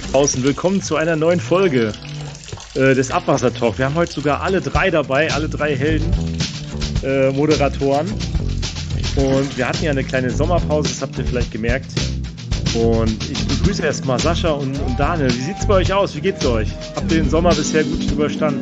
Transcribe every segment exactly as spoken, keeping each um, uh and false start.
Draußen, willkommen zu einer neuen Folge äh, des Abwasser-Talk. Wir haben heute sogar alle drei dabei, alle drei Helden, äh, Moderatoren. Und wir hatten ja eine kleine Sommerpause, das habt ihr vielleicht gemerkt. Und ich begrüße erstmal Sascha und, und Daniel. Wie sieht's bei euch aus? Wie geht's euch? Habt ihr den Sommer bisher gut überstanden?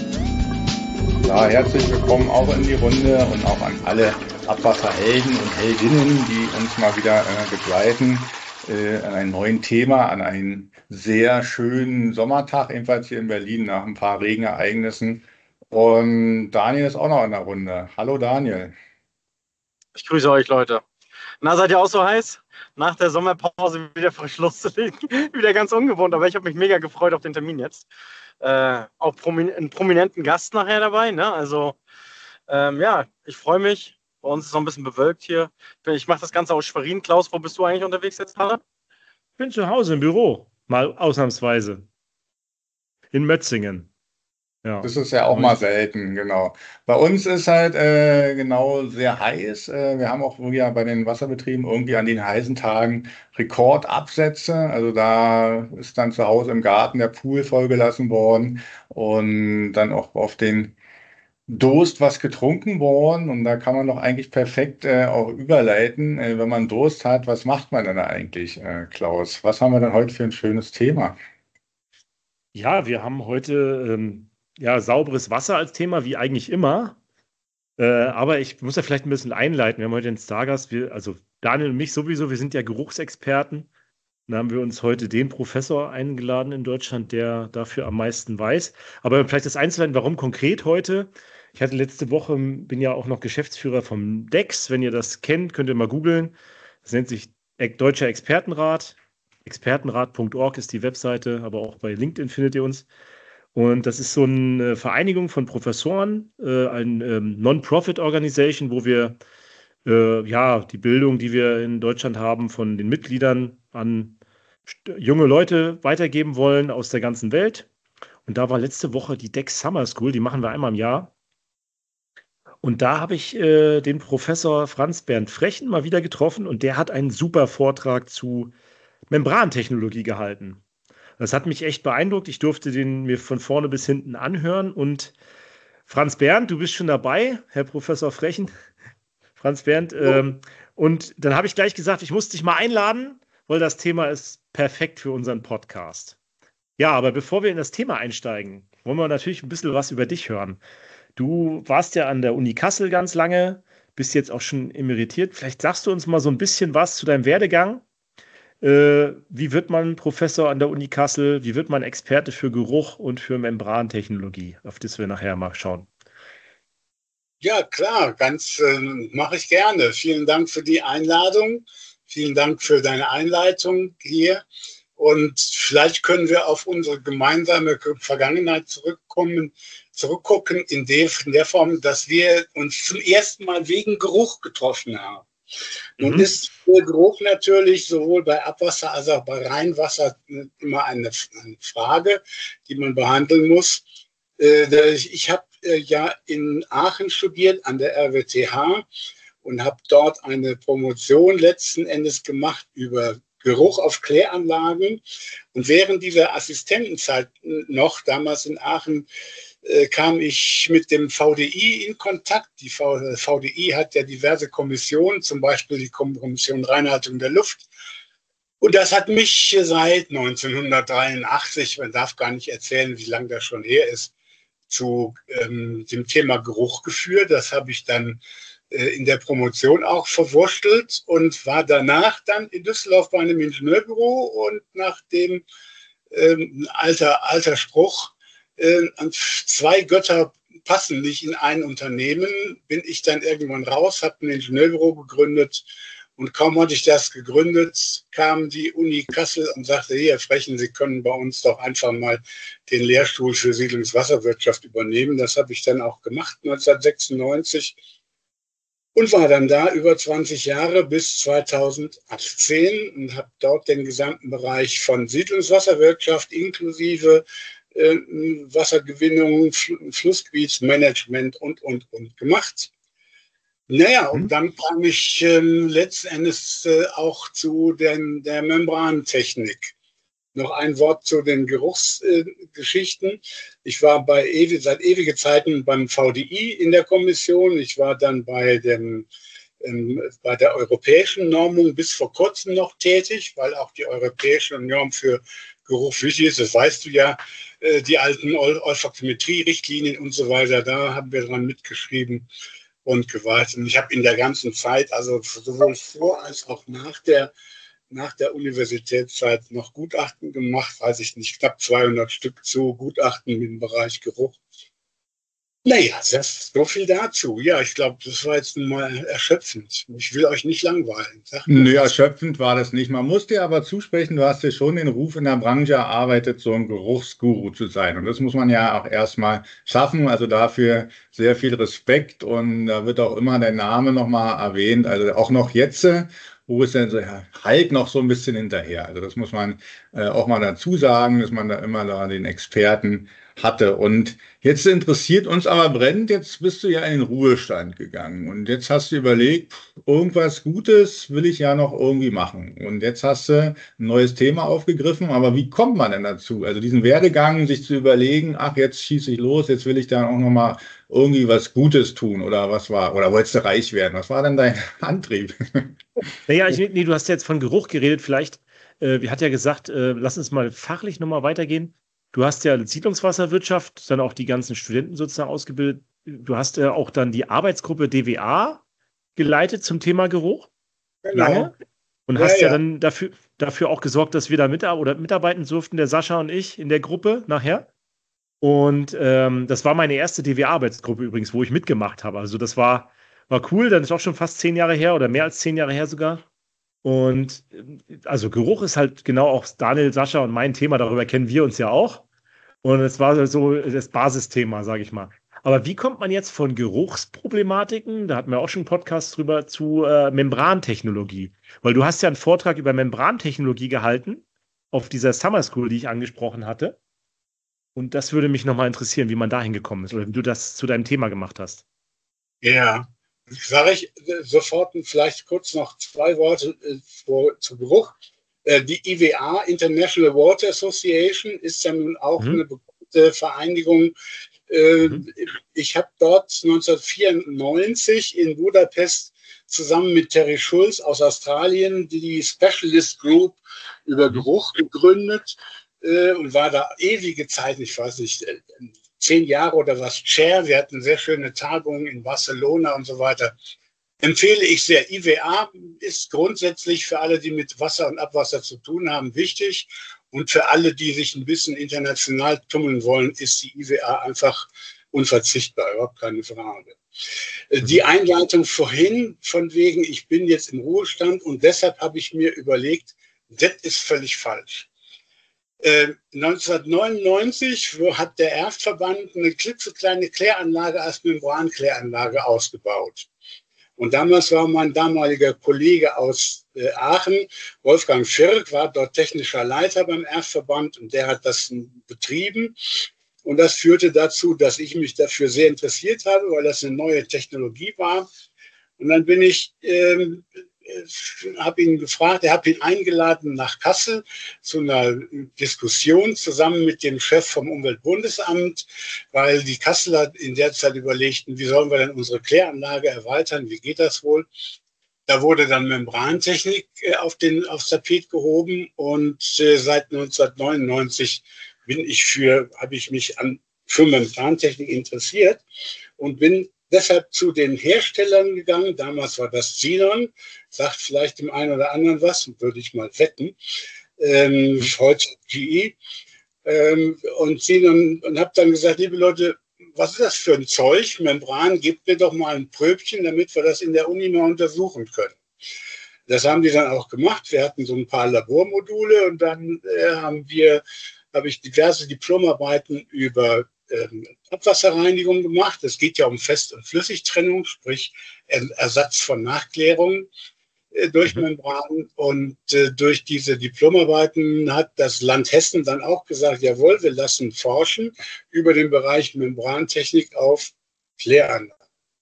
Ja, herzlich willkommen auch in die Runde und auch an alle Abwasserhelden und Heldinnen, die uns mal wieder äh, begleiten. Äh, an einem neuen Thema, an einen sehr schönen Sommertag, ebenfalls hier in Berlin nach ein paar Regenereignissen. Und Daniel ist auch noch in der Runde. Hallo Daniel. Ich grüße euch, Leute. Na, seid ihr auch so heiß? Nach der Sommerpause wieder frisch loszulegen. Wieder ganz ungewohnt, aber ich habe mich mega gefreut auf den Termin jetzt. Äh, auch promin einen prominenten Gast nachher dabei. Ne? Also, ähm, ja, ich freue mich. Bei uns ist es noch ein bisschen bewölkt hier. Ich mache das Ganze aus Schwerin. Klaus, wo bist du eigentlich unterwegs jetzt gerade? Ich bin zu Hause im Büro, mal ausnahmsweise. In Mötzingen. Ja. Das ist ja auch mal selten, genau. Bei uns ist halt äh, genau sehr heiß. Äh, wir haben auch ja bei den Wasserbetrieben irgendwie an den heißen Tagen Rekordabsätze. Also da ist dann zu Hause im Garten der Pool vollgelassen worden und dann auch auf den Durst was getrunken worden. Und da kann man doch eigentlich perfekt äh, auch überleiten. Äh, wenn man Durst hat, was macht man denn da eigentlich, äh, Klaus? Was haben wir denn heute für ein schönes Thema? Ja, wir haben heute ähm, ja, sauberes Wasser als Thema, wie eigentlich immer. Äh, aber ich muss ja vielleicht ein bisschen einleiten. Wir haben heute den Stargast, wir, also Daniel und mich sowieso, wir sind ja Geruchsexperten. Da haben wir uns heute den Professor eingeladen in Deutschland, der dafür am meisten weiß. Aber vielleicht das einzuleiten, warum konkret heute? Ich hatte letzte Woche, bin ja auch noch Geschäftsführer vom D E X. Wenn ihr das kennt, könnt ihr mal googeln. Das nennt sich Deutscher Expertenrat. expertenrat punkt org ist die Webseite, aber auch bei LinkedIn findet ihr uns. Und das ist so eine Vereinigung von Professoren, äh, ein ähm, Non-Profit-Organisation, wo wir äh, ja die Bildung, die wir in Deutschland haben, von den Mitgliedern an junge Leute weitergeben wollen aus der ganzen Welt. Und da war letzte Woche die D E X Summer School, die machen wir einmal im Jahr. Und da habe ich äh, den Professor Franz Bernd Frechen mal wieder getroffen und der hat einen super Vortrag zu Membrantechnologie gehalten. Das hat mich echt beeindruckt. Ich durfte den mir von vorne bis hinten anhören. Und Franz Bernd, du bist schon dabei, Herr Professor Frechen. Franz Bernd. Ähm, und dann habe ich gleich gesagt, ich muss dich mal einladen, weil das Thema ist perfekt für unseren Podcast. Ja, aber bevor wir in das Thema einsteigen, wollen wir natürlich ein bisschen was über dich hören. Du warst ja an der Uni Kassel ganz lange, bist jetzt auch schon emeritiert. Vielleicht sagst du uns mal so ein bisschen was zu deinem Werdegang. Äh, wie wird man Professor an der Uni Kassel? Wie wird man Experte für Geruch und für Membrantechnologie? Auf das wir nachher mal schauen. Ja, klar, ganz äh, mache ich gerne. Vielen Dank für die Einladung. Vielen Dank für deine Einleitung hier. Und vielleicht können wir auf unsere gemeinsame Vergangenheit zurückkommen, zurückgucken in der, in der Form, dass wir uns zum ersten Mal wegen Geruch getroffen haben. Nun mhm. ist der Geruch natürlich sowohl bei Abwasser als auch bei Reinwasser immer eine, eine Frage, die man behandeln muss. Äh, ich habe äh, ja in Aachen studiert, an der R W T H, und habe dort eine Promotion letzten Endes gemacht über Geruch auf Kläranlagen. Und während dieser Assistentenzeit noch, damals in Aachen, äh, kam ich mit dem V D I in Kontakt. Die v VDI hat ja diverse Kommissionen, zum Beispiel die Kommission Reinhaltung der Luft. Und das hat mich seit neunzehnhundertdreiundachtzig, man darf gar nicht erzählen, wie lange das schon her ist, zu ähm, dem Thema Geruch geführt. Das habe ich dann in der Promotion auch verwurstelt und war danach dann in Düsseldorf bei einem Ingenieurbüro. Und nach dem ähm, alter, alter Spruch, äh, zwei Götter passen nicht in ein Unternehmen, bin ich dann irgendwann raus, habe ein Ingenieurbüro gegründet. Und kaum hatte ich das gegründet, kam die Uni Kassel und sagte, hier, Frechen, Sie können bei uns doch einfach mal den Lehrstuhl für Siedlungswasserwirtschaft übernehmen. Das habe ich dann auch gemacht, neunzehnhundertsechsundneunzig. Und war dann da über zwanzig Jahre bis zweitausendachtzehn und habe dort den gesamten Bereich von Siedlungswasserwirtschaft inklusive äh, Wassergewinnung, Fl Flussgebietsmanagement und, und, und gemacht. Naja, und dann kam ich äh, letzten Endes äh, auch zu den, der Membrantechnik. noch ein Wort zu den Geruchsgeschichten. Äh, ich war bei ewig, seit ewigen Zeiten beim V D I in der Kommission. Ich war dann bei dem ähm, bei der europäischen Normung bis vor kurzem noch tätig, weil auch die europäische Norm für Geruch wichtig ist. Das weißt du ja, äh, die alten Ol Olfaktometrie-Richtlinien und so weiter, da haben wir dran mitgeschrieben und gewartet. Und ich habe in der ganzen Zeit, also sowohl vor als auch nach der, nach der Universitätszeit noch Gutachten gemacht, weiß ich nicht, knapp zweihundert Stück zu Gutachten im Bereich Geruch. Naja, das, so viel dazu. Ja, ich glaube, das war jetzt mal erschöpfend. Ich will euch nicht langweilen. Sag mir Nö, was. erschöpfend war das nicht. Man muss dir aber zusprechen, du hast ja schon den Ruf in der Branche erarbeitet, so ein Geruchsguru zu sein. Und das muss man ja auch erstmal schaffen. Also dafür sehr viel Respekt. Und da wird auch immer dein Name nochmal erwähnt. Also auch noch jetzt, äh, wo es dann so, ja, halt noch so ein bisschen hinterher. Also das muss man äh, auch mal dazu sagen, dass man da immer da den Experten hatte. Und jetzt interessiert uns aber brennend, jetzt bist du ja in den Ruhestand gegangen und jetzt hast du überlegt, irgendwas Gutes will ich ja noch irgendwie machen. Und jetzt hast du ein neues Thema aufgegriffen, aber wie kommt man denn dazu? Also diesen Werdegang, sich zu überlegen, ach, jetzt schieße ich los, jetzt will ich dann auch nochmal irgendwie was Gutes tun oder was war, oder wolltest du reich werden? Was war denn dein Antrieb? Naja, ich, nee, du hast jetzt von Geruch geredet, vielleicht, äh, wir hat ja gesagt, äh, lass uns mal fachlich nochmal weitergehen. Du hast ja Siedlungswasserwirtschaft, dann auch die ganzen Studenten sozusagen ausgebildet. Du hast ja auch dann die Arbeitsgruppe D W A geleitet zum Thema Geruch, Genau. lange. Und Ja, hast ja, ja. dann dafür, dafür auch gesorgt, dass wir da mit, oder mitarbeiten durften, der Sascha und ich in der Gruppe nachher. Und ähm, das war meine erste D W A-Arbeitsgruppe übrigens, wo ich mitgemacht habe. Also das war, war cool, dann ist auch schon fast zehn Jahre her oder mehr als zehn Jahre her sogar. Und äh, also Geruch ist halt genau auch Daniel, Sascha und mein Thema, darüber kennen wir uns ja auch. Und es war so das Basisthema, sage ich mal. Aber wie kommt man jetzt von Geruchsproblematiken, da hatten wir auch schon einen Podcast drüber, zu äh, Membrantechnologie? Weil du hast ja einen Vortrag über Membrantechnologie gehalten auf dieser Summer School, die ich angesprochen hatte. Und das würde mich nochmal interessieren, wie man dahin gekommen ist oder wie du das zu deinem Thema gemacht hast. Ja, sage ich äh, sofort vielleicht kurz noch zwei Worte äh, vor, zu Geruch. Äh, die I W A, International Water Association, ist ja nun auch Mhm. eine bekannte Vereinigung. Äh, Mhm. Ich habe dort neunzehnhundertvierundneunzig in Budapest zusammen mit Terry Schulz aus Australien die Specialist Group über Mhm. Geruch gegründet äh, und war da ewige Zeit, ich weiß nicht, äh, zehn Jahre oder was Chair. Wir hatten sehr schöne Tagungen in Barcelona und so weiter. Empfehle ich sehr. I W A ist grundsätzlich für alle, die mit Wasser und Abwasser zu tun haben, wichtig. Und für alle, die sich ein bisschen international tummeln wollen, ist die I W A einfach unverzichtbar, überhaupt keine Frage. Mhm. Die Einleitung vorhin, von wegen, ich bin jetzt im Ruhestand und deshalb habe ich mir überlegt, das ist völlig falsch. Äh, neunzehnhundertneunundneunzig hat der Erftverband eine klitzekleine Kläranlage als Membrankläranlage ausgebaut. Und damals war mein damaliger Kollege aus äh, Aachen, Wolfgang Schirk, war dort technischer Leiter beim Erftverband und der hat das betrieben. Und das führte dazu, dass ich mich dafür sehr interessiert habe, weil das eine neue Technologie war. Und dann bin ich, ähm, habe ihn gefragt, er hat ihn eingeladen nach Kassel zu einer Diskussion zusammen mit dem Chef vom Umweltbundesamt, weil die Kasseler in der Zeit überlegten, wie sollen wir denn unsere Kläranlage erweitern, wie geht das wohl? Da wurde dann Membrantechnik äh, auf den, aufs Tapet gehoben und äh, seit neunzehnhundertneunundneunzig bin ich für, habe ich mich an, für Membrantechnik interessiert und bin deshalb zu den Herstellern gegangen. Damals war das Xenon, sagt vielleicht dem einen oder anderen was, würde ich mal wetten. Ähm, heute G E. Ähm, und Xenon, und habe dann gesagt, liebe Leute, was ist das für ein Zeug? Membran, gebt mir doch mal ein Pröbchen, damit wir das in der Uni mal untersuchen können. Das haben die dann auch gemacht. Wir hatten so ein paar Labormodule und dann äh, haben wir, habe ich diverse Diplomarbeiten über ähm, Abwasserreinigung gemacht. Es geht ja um Fest- und Flüssigtrennung, sprich Ersatz von Nachklärung äh, durch Mhm. Membranen. Und äh, durch diese Diplomarbeiten hat das Land Hessen dann auch gesagt, jawohl, wir lassen forschen über den Bereich Membrantechnik auf Kläranlagen.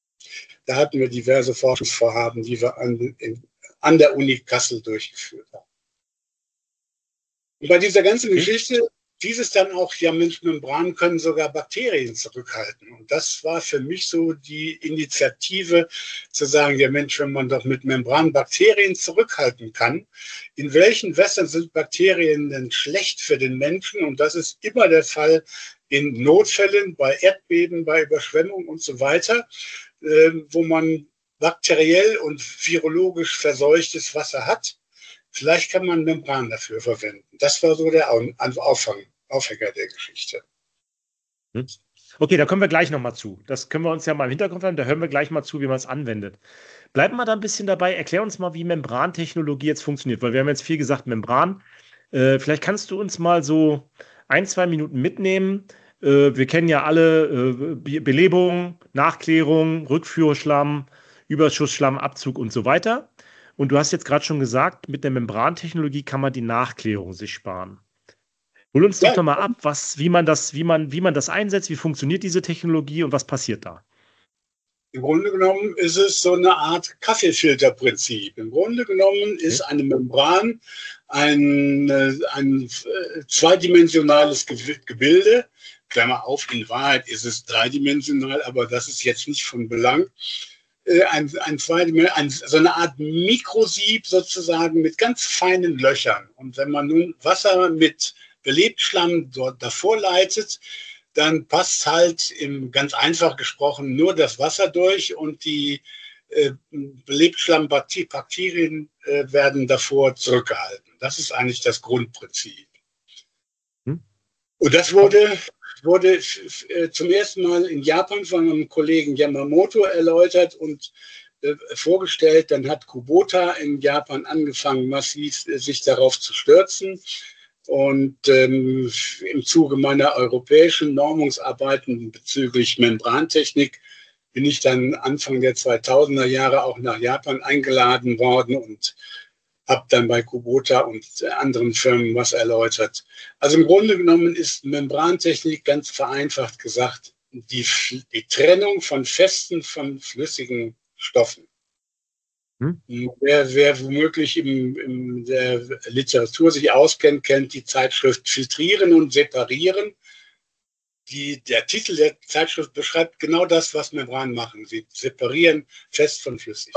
Da hatten wir diverse Forschungsvorhaben, die wir an, in, an der Uni Kassel durchgeführt haben. Und bei dieser ganzen Geschichte, dieses dann auch, ja, Mensch, Membranen können sogar Bakterien zurückhalten. Und das war für mich so die Initiative zu sagen, ja Mensch, wenn man doch mit Membranen Bakterien zurückhalten kann, in welchen Wässern sind Bakterien denn schlecht für den Menschen? Und das ist immer der Fall in Notfällen, bei Erdbeben, bei Überschwemmungen und so weiter, äh, wo man bakteriell und virologisch verseuchtes Wasser hat. Vielleicht kann man Membran dafür verwenden. Das war so der Auffang, Aufhänger der Geschichte. Okay, da kommen wir gleich nochmal zu. Das können wir uns ja mal im Hintergrund haben. Da hören wir gleich mal zu, wie man es anwendet. Bleiben wir da ein bisschen dabei. Erklär uns mal, wie Membrantechnologie jetzt funktioniert. Weil wir haben jetzt viel gesagt, Membran. Äh, vielleicht kannst du uns mal so ein, zwei Minuten mitnehmen. Äh, wir kennen ja alle äh, Belebung, Nachklärung, Rückführschlamm, Überschussschlamm, Abzug und so weiter. Und du hast jetzt gerade schon gesagt, mit der Membrantechnologie kann man die Nachklärung sich sparen. Hol uns doch, doch mal ab, was, wie, man das, wie, man, wie man das einsetzt, wie funktioniert diese Technologie und was passiert da? Im Grunde genommen ist es so eine Art Kaffeefilterprinzip. Im Grunde genommen ist eine Membran ein, ein zweidimensionales Gebilde. Klammer auf, in Wahrheit ist es dreidimensional, aber das ist jetzt nicht von Belang. Ein, ein, ein, so eine Art Mikrosieb sozusagen mit ganz feinen Löchern. Und wenn man nun Wasser mit Belebtschlamm dort davor leitet, dann passt halt im, ganz einfach gesprochen nur das Wasser durch und die äh, Belebtschlammbakterien äh, werden davor zurückgehalten. Das ist eigentlich das Grundprinzip. Hm? Und das wurde wurde äh, zum ersten Mal in Japan von einem Kollegen Yamamoto erläutert und äh, vorgestellt. Dann hat Kubota in Japan angefangen, massiv äh, sich darauf zu stürzen. Und ähm, im Zuge meiner europäischen Normungsarbeiten bezüglich Membrantechnik bin ich dann Anfang der zweitausender Jahre auch nach Japan eingeladen worden und habe dann bei Kubota und anderen Firmen was erläutert. Also im Grunde genommen ist Membrantechnik ganz vereinfacht gesagt die, die Trennung von festen von flüssigen Stoffen. Hm? Wer, wer womöglich in, in der Literatur sich auskennt, kennt die Zeitschrift Filtrieren und Separieren. Die, der Titel der Zeitschrift beschreibt genau das, was Membranen machen. Sie separieren fest von flüssig.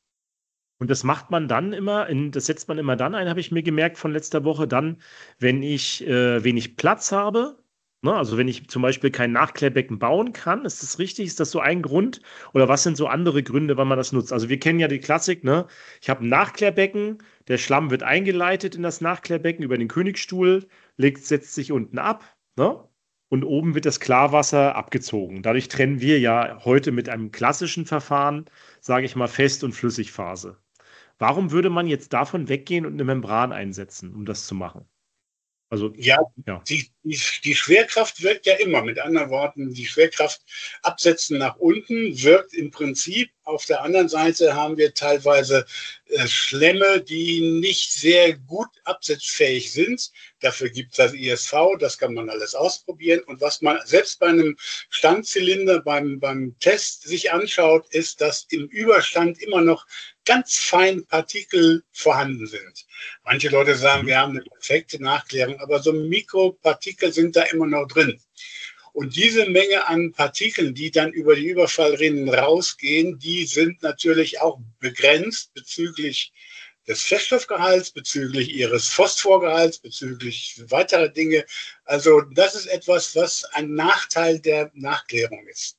Und das macht man dann immer, in, das setzt man immer dann ein, habe ich mir gemerkt von letzter Woche, dann, wenn ich äh, wenig Platz habe, ne? Also wenn ich zum Beispiel kein Nachklärbecken bauen kann, ist das richtig? Ist das so ein Grund? Oder was sind so andere Gründe, wann man das nutzt? Also wir kennen ja die Klassik, ne? Ich habe ein Nachklärbecken, der Schlamm wird eingeleitet in das Nachklärbecken über den Königsstuhl, legt, setzt sich unten ab, ne? Und oben wird das Klarwasser abgezogen. Dadurch trennen wir ja heute mit einem klassischen Verfahren, sage ich mal, Fest- und Flüssigphase. Warum würde man jetzt davon weggehen und eine Membran einsetzen, um das zu machen? Also, ja, ja. Die, die, die Schwerkraft wirkt ja immer. Mit anderen Worten, die Schwerkraft absetzen nach unten wirkt im Prinzip. Auf der anderen Seite haben wir teilweise äh, Schlemme, die nicht sehr gut absetzfähig sind. Dafür gibt es das I S V, das kann man alles ausprobieren. Und was man selbst bei einem Standzylinder beim, beim Test sich anschaut, ist, dass im Überstand immer noch ganz fein Partikel vorhanden sind. Manche Leute sagen, wir haben eine perfekte Nachklärung, aber so Mikropartikel sind da immer noch drin. Und diese Menge an Partikeln, die dann über die Überfallrinnen rausgehen, die sind natürlich auch begrenzt bezüglich des Feststoffgehalts, bezüglich ihres Phosphorgehalts, bezüglich weiterer Dinge. Also das ist etwas, was ein Nachteil der Nachklärung ist.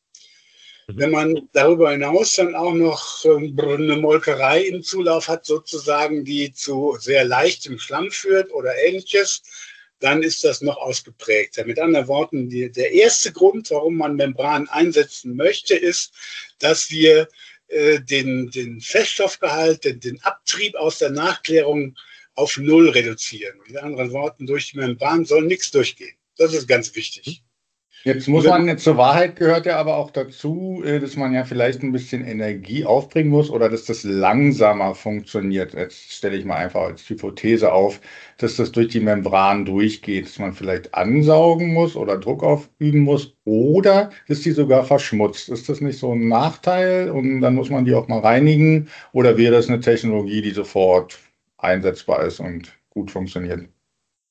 Wenn man darüber hinaus dann auch noch eine Molkerei im Zulauf hat, sozusagen, die zu sehr leichtem Schlamm führt oder ähnliches, dann ist das noch ausgeprägter. Mit anderen Worten, die, der erste Grund, warum man Membran einsetzen möchte, ist, dass wir äh, den, den Feststoffgehalt, den, den Abtrieb aus der Nachklärung auf Null reduzieren. Mit anderen Worten, durch die Membran soll nichts durchgehen. Das ist ganz wichtig. Jetzt muss man, zur Wahrheit gehört ja aber auch dazu, dass man ja vielleicht ein bisschen Energie aufbringen muss oder dass das langsamer funktioniert. Jetzt stelle ich mal einfach als Hypothese auf, dass das durch die Membran durchgeht, dass man vielleicht ansaugen muss oder Druck aufüben muss oder dass die sogar verschmutzt. Ist das nicht so ein Nachteil und dann muss man die auch mal reinigen oder wäre das eine Technologie, die sofort einsetzbar ist und gut funktioniert?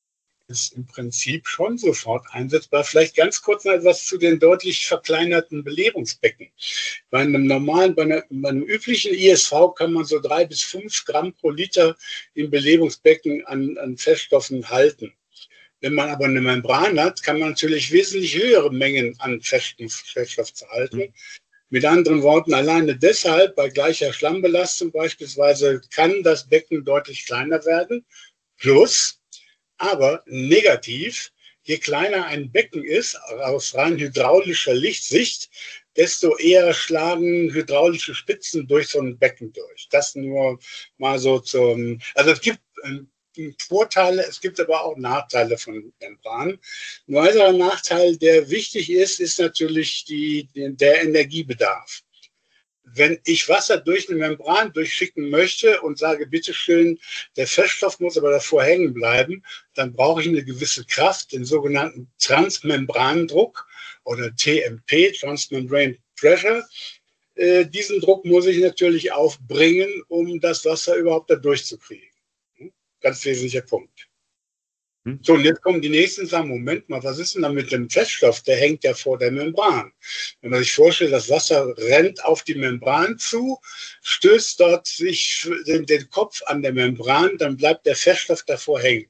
ist im Prinzip schon sofort einsetzbar. Vielleicht ganz kurz noch etwas zu den deutlich verkleinerten Belehrungsbecken. Bei einem normalen, bei, einer, bei einem üblichen I S V kann man so drei bis fünf Gramm pro Liter im Belebungsbecken an, an Feststoffen halten. Wenn man aber eine Membran hat, kann man natürlich wesentlich höhere Mengen an Feststoff halten. Mhm. Mit anderen Worten, alleine deshalb bei gleicher Schlammbelastung beispielsweise kann das Becken deutlich kleiner werden. Plus, aber negativ, je kleiner ein Becken ist, aus rein hydraulischer Lichtsicht, desto eher schlagen hydraulische Spitzen durch so ein Becken durch. Das nur mal so zum, also es gibt Vorteile, es gibt aber auch Nachteile von Membranen. Ein weiterer Nachteil, der wichtig ist, ist natürlich die, der Energiebedarf. Wenn ich Wasser durch eine Membran durchschicken möchte und sage, bitteschön, der Feststoff muss aber davor hängen bleiben, dann brauche ich eine gewisse Kraft, den sogenannten Transmembrandruck oder T M P, Transmembrane Pressure. Äh, diesen Druck muss ich natürlich aufbringen, um das Wasser überhaupt da durchzukriegen. Ganz wesentlicher Punkt. Hm. So, und jetzt kommen die nächsten und sagen, Moment mal, was ist denn da mit dem Feststoff? Der hängt ja vor der Membran. Wenn man sich vorstellt, das Wasser rennt auf die Membran zu, stößt dort sich den, den Kopf an der Membran, dann bleibt der Feststoff davor hängen.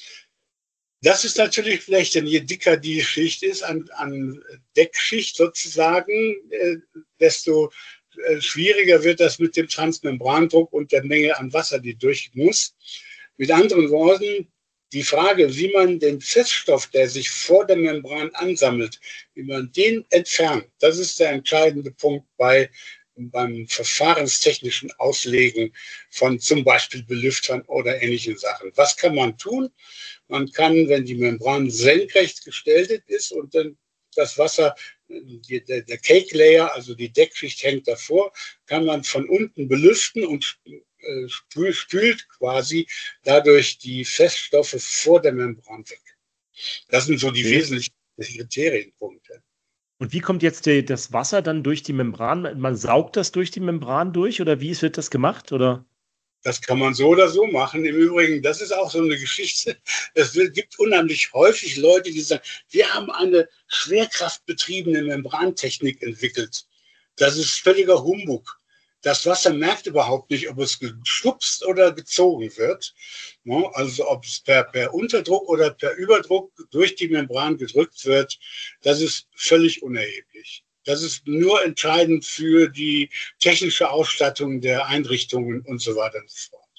Das ist natürlich schlecht, denn je dicker die Schicht ist, an, an Deckschicht sozusagen, äh, desto äh, schwieriger wird das mit dem Transmembrandruck und der Menge an Wasser, die durch muss. Mit anderen Worten, die Frage, wie man den Feststoff, der sich vor der Membran ansammelt, wie man den entfernt, das ist der entscheidende Punkt bei, beim verfahrenstechnischen Auslegen von zum Beispiel Belüftern oder ähnlichen Sachen. Was kann man tun? Man kann, wenn die Membran senkrecht gestellt ist und dann das Wasser, die, der, der Cake Layer, also die Deckschicht hängt davor, kann man von unten belüften und spült quasi dadurch die Feststoffe vor der Membran weg. Das sind so die okay. wesentlichen Kriterienpunkte. Und wie kommt jetzt die, das Wasser dann durch die Membran? Man saugt das durch die Membran durch oder wie wird das gemacht? Oder? Das kann man so oder so machen. Im Übrigen, das ist auch so eine Geschichte. Es gibt unheimlich häufig Leute, die sagen, wir haben eine schwerkraftbetriebene Membrantechnik entwickelt. Das ist völliger Humbug. Das Wasser merkt überhaupt nicht, ob es geschubst oder gezogen wird. Also ob es per, per Unterdruck oder per Überdruck durch die Membran gedrückt wird, das ist völlig unerheblich. Das ist nur entscheidend für die technische Ausstattung der Einrichtungen und so weiter und so fort.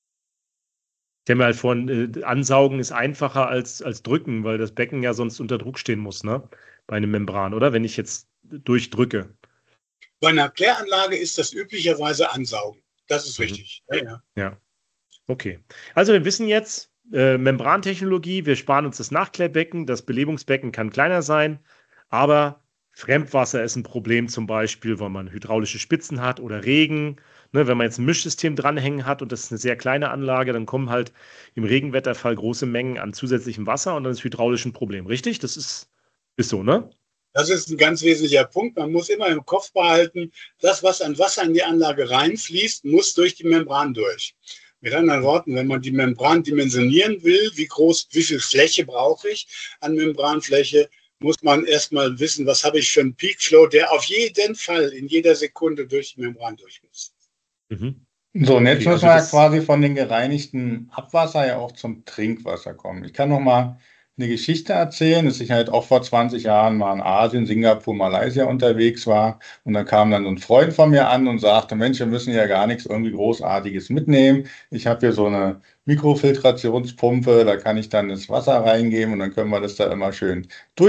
Ich habe mir halt vorhin, äh, ansaugen ist einfacher als, als drücken, weil das Becken ja sonst unter Druck stehen muss, ne? Bei einer Membran, oder? Wenn ich jetzt durchdrücke. Bei einer Kläranlage ist das üblicherweise Ansaugen. Das ist richtig. Mhm. Ja, ja. ja, okay. Also wir wissen jetzt, äh, Membrantechnologie, wir sparen uns das Nachklärbecken, das Belebungsbecken kann kleiner sein, aber Fremdwasser ist ein Problem zum Beispiel, weil man hydraulische Spitzen hat oder Regen. Ne, wenn man jetzt ein Mischsystem dranhängen hat und das ist eine sehr kleine Anlage, dann kommen halt im Regenwetterfall große Mengen an zusätzlichem Wasser und dann ist hydraulisch ein Problem. Richtig? Das ist, ist so, ne? Das ist ein ganz wesentlicher Punkt. Man muss immer im Kopf behalten, das, was an Wasser in die Anlage reinfließt, muss durch die Membran durch. Mit anderen Worten, wenn man die Membran dimensionieren will, wie groß, wie viel Fläche brauche ich an Membranfläche, muss man erstmal wissen, was habe ich für einen Peak Flow, der auf jeden Fall in jeder Sekunde durch die Membran durch muss. Mhm. So, und jetzt okay, müssen wir ja quasi von den gereinigten Abwasser ja auch zum Trinkwasser kommen. Ich kann noch mal eine Geschichte erzählen, dass ich halt auch vor zwanzig Jahren mal in Asien, Singapur, Malaysia unterwegs war und dann kam dann so ein Freund von mir an und sagte, Mensch, wir müssen ja gar nichts irgendwie Großartiges mitnehmen. Ich habe hier so eine Mikrofiltrationspumpe, da kann ich dann das Wasser reingeben und dann können wir das da immer schön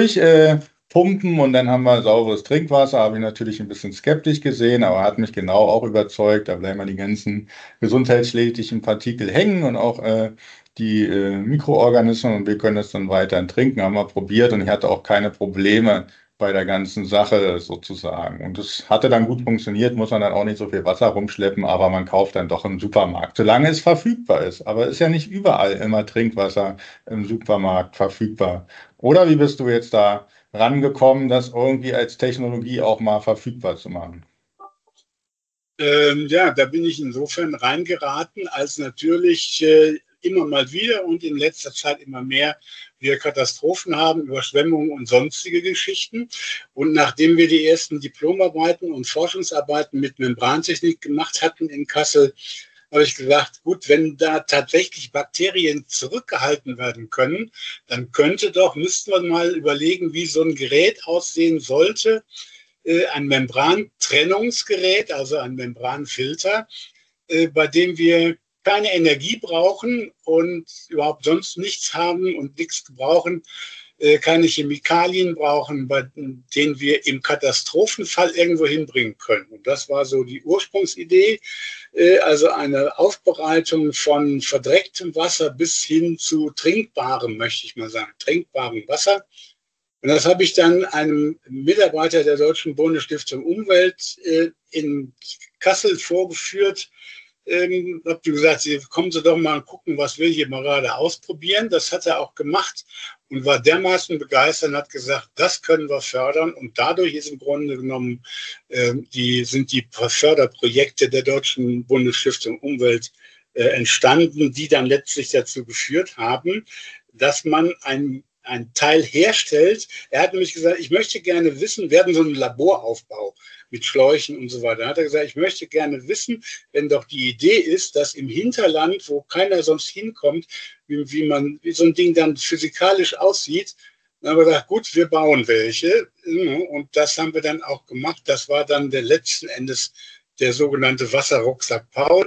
durchpumpen äh, und dann haben wir sauberes Trinkwasser. Habe ich natürlich ein bisschen skeptisch gesehen, aber hat mich genau auch überzeugt. Da bleiben ja die ganzen gesundheitsschädlichen Partikel hängen und auch äh, die äh, Mikroorganismen und wir können das dann weiterhin trinken. Haben wir probiert und ich hatte auch keine Probleme bei der ganzen Sache sozusagen. Und das hatte dann gut funktioniert, muss man dann auch nicht so viel Wasser rumschleppen, aber man kauft dann doch im Supermarkt, solange es verfügbar ist. Aber es ist ja nicht überall immer Trinkwasser im Supermarkt verfügbar. Oder wie bist du jetzt da rangekommen, das irgendwie als Technologie auch mal verfügbar zu machen? Ähm, ja, da bin ich insofern reingeraten, als natürlich äh, immer mal wieder und in letzter Zeit immer mehr wir Katastrophen haben, Überschwemmungen und sonstige Geschichten. Und nachdem wir die ersten Diplomarbeiten und Forschungsarbeiten mit Membrantechnik gemacht hatten in Kassel, habe ich gesagt, gut, wenn da tatsächlich Bakterien zurückgehalten werden können, dann könnte doch, müssten wir mal überlegen, wie so ein Gerät aussehen sollte, äh, ein Membrantrennungsgerät, also ein Membranfilter, äh, bei dem wir keine Energie brauchen und überhaupt sonst nichts haben und nichts brauchen, äh, keine Chemikalien brauchen, bei denen wir im Katastrophenfall irgendwo hinbringen können. Und das war so die Ursprungsidee, äh, also eine Aufbereitung von verdrecktem Wasser bis hin zu trinkbarem, möchte ich mal sagen, trinkbarem Wasser. Und das habe ich dann einem Mitarbeiter der Deutschen Bundesstiftung Umwelt äh, in Kassel vorgeführt. Ähm, habe gesagt, kommen Sie doch mal und gucken, was wir hier mal gerade ausprobieren. Das hat er auch gemacht und war dermaßen begeistert und hat gesagt, das können wir fördern. Und dadurch ist im Grunde genommen, äh, die, sind die Förderprojekte der Deutschen Bundesstiftung Umwelt äh, entstanden, die dann letztlich dazu geführt haben, dass man ein ein Teil herstellt. Er hat nämlich gesagt, ich möchte gerne wissen, wir hatten so einen Laboraufbau mit Schläuchen und so weiter. Da hat er gesagt, ich möchte gerne wissen, wenn doch die Idee ist, dass im Hinterland, wo keiner sonst hinkommt, wie, wie man, wie so ein Ding dann physikalisch aussieht, dann haben wir gesagt, gut, wir bauen welche. Und das haben wir dann auch gemacht. Das war dann der letzten Endes der sogenannte Wasserrucksack Paul,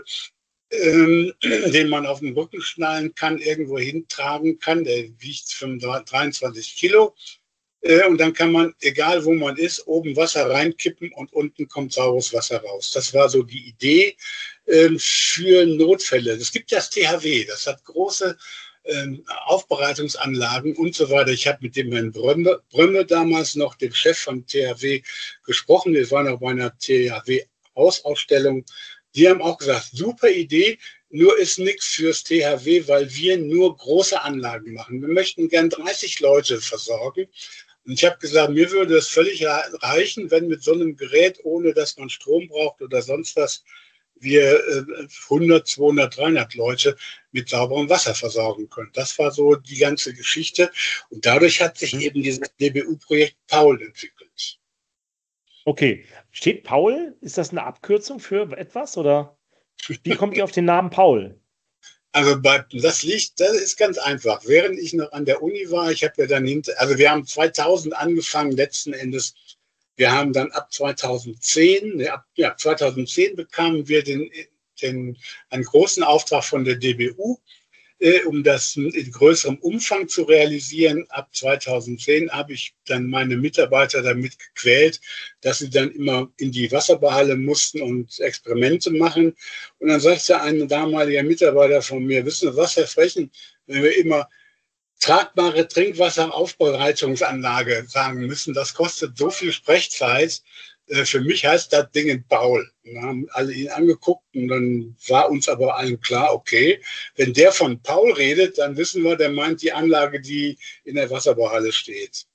ähm, den man auf den Rücken schnallen kann, irgendwo hintragen kann. Der wiegt dreiundzwanzig Kilo. Äh, und dann kann man, egal wo man ist, oben Wasser reinkippen und unten kommt saures Wasser raus. Das war so die Idee äh, für Notfälle. Es gibt das T H W, das hat große äh, Aufbereitungsanlagen und so weiter. Ich habe mit dem Herrn Brömme, Brömme damals noch, dem Chef von T H W, gesprochen. Wir waren auch bei einer T H W-Hausausstellung. Die haben auch gesagt, super Idee, nur ist nichts fürs T H W, weil wir nur große Anlagen machen. Wir möchten gern dreißig Leute versorgen. Und ich habe gesagt, mir würde es völlig reichen, wenn mit so einem Gerät, ohne dass man Strom braucht oder sonst was, wir hundert, zweihundert, dreihundert Leute mit sauberem Wasser versorgen können. Das war so die ganze Geschichte. Und dadurch hat sich eben dieses D B U-Projekt Paul entwickelt. Okay. Steht Paul? Ist das eine Abkürzung für etwas? Oder wie kommt ihr auf den Namen Paul? Also bei, das liegt, das ist ganz einfach. Während ich noch an der Uni war, ich habe ja dann hinter, also wir haben zweitausend angefangen, letzten Endes. Wir haben dann ab zweitausendzehn, ne, ab ja, zweitausendzehn bekamen wir den, den, einen großen Auftrag von der D B U, äh, um das in größerem Umfang zu realisieren. Ab zweitausendzehn habe ich dann meine Mitarbeiter damit gequält, dass sie dann immer in die Wasserballhalle mussten und Experimente machen. Und dann sagte ein damaliger Mitarbeiter von mir, wissen Sie was, Herr Frechen, wenn wir immer tragbare Trinkwasseraufbereitungsanlage sagen müssen, das kostet so viel Sprechzeit. Für mich heißt das Ding Paul. Wir haben alle ihn angeguckt und dann war uns aber allen klar, okay, wenn der von Paul redet, dann wissen wir, der meint die Anlage, die in der Wasserbauhalle steht.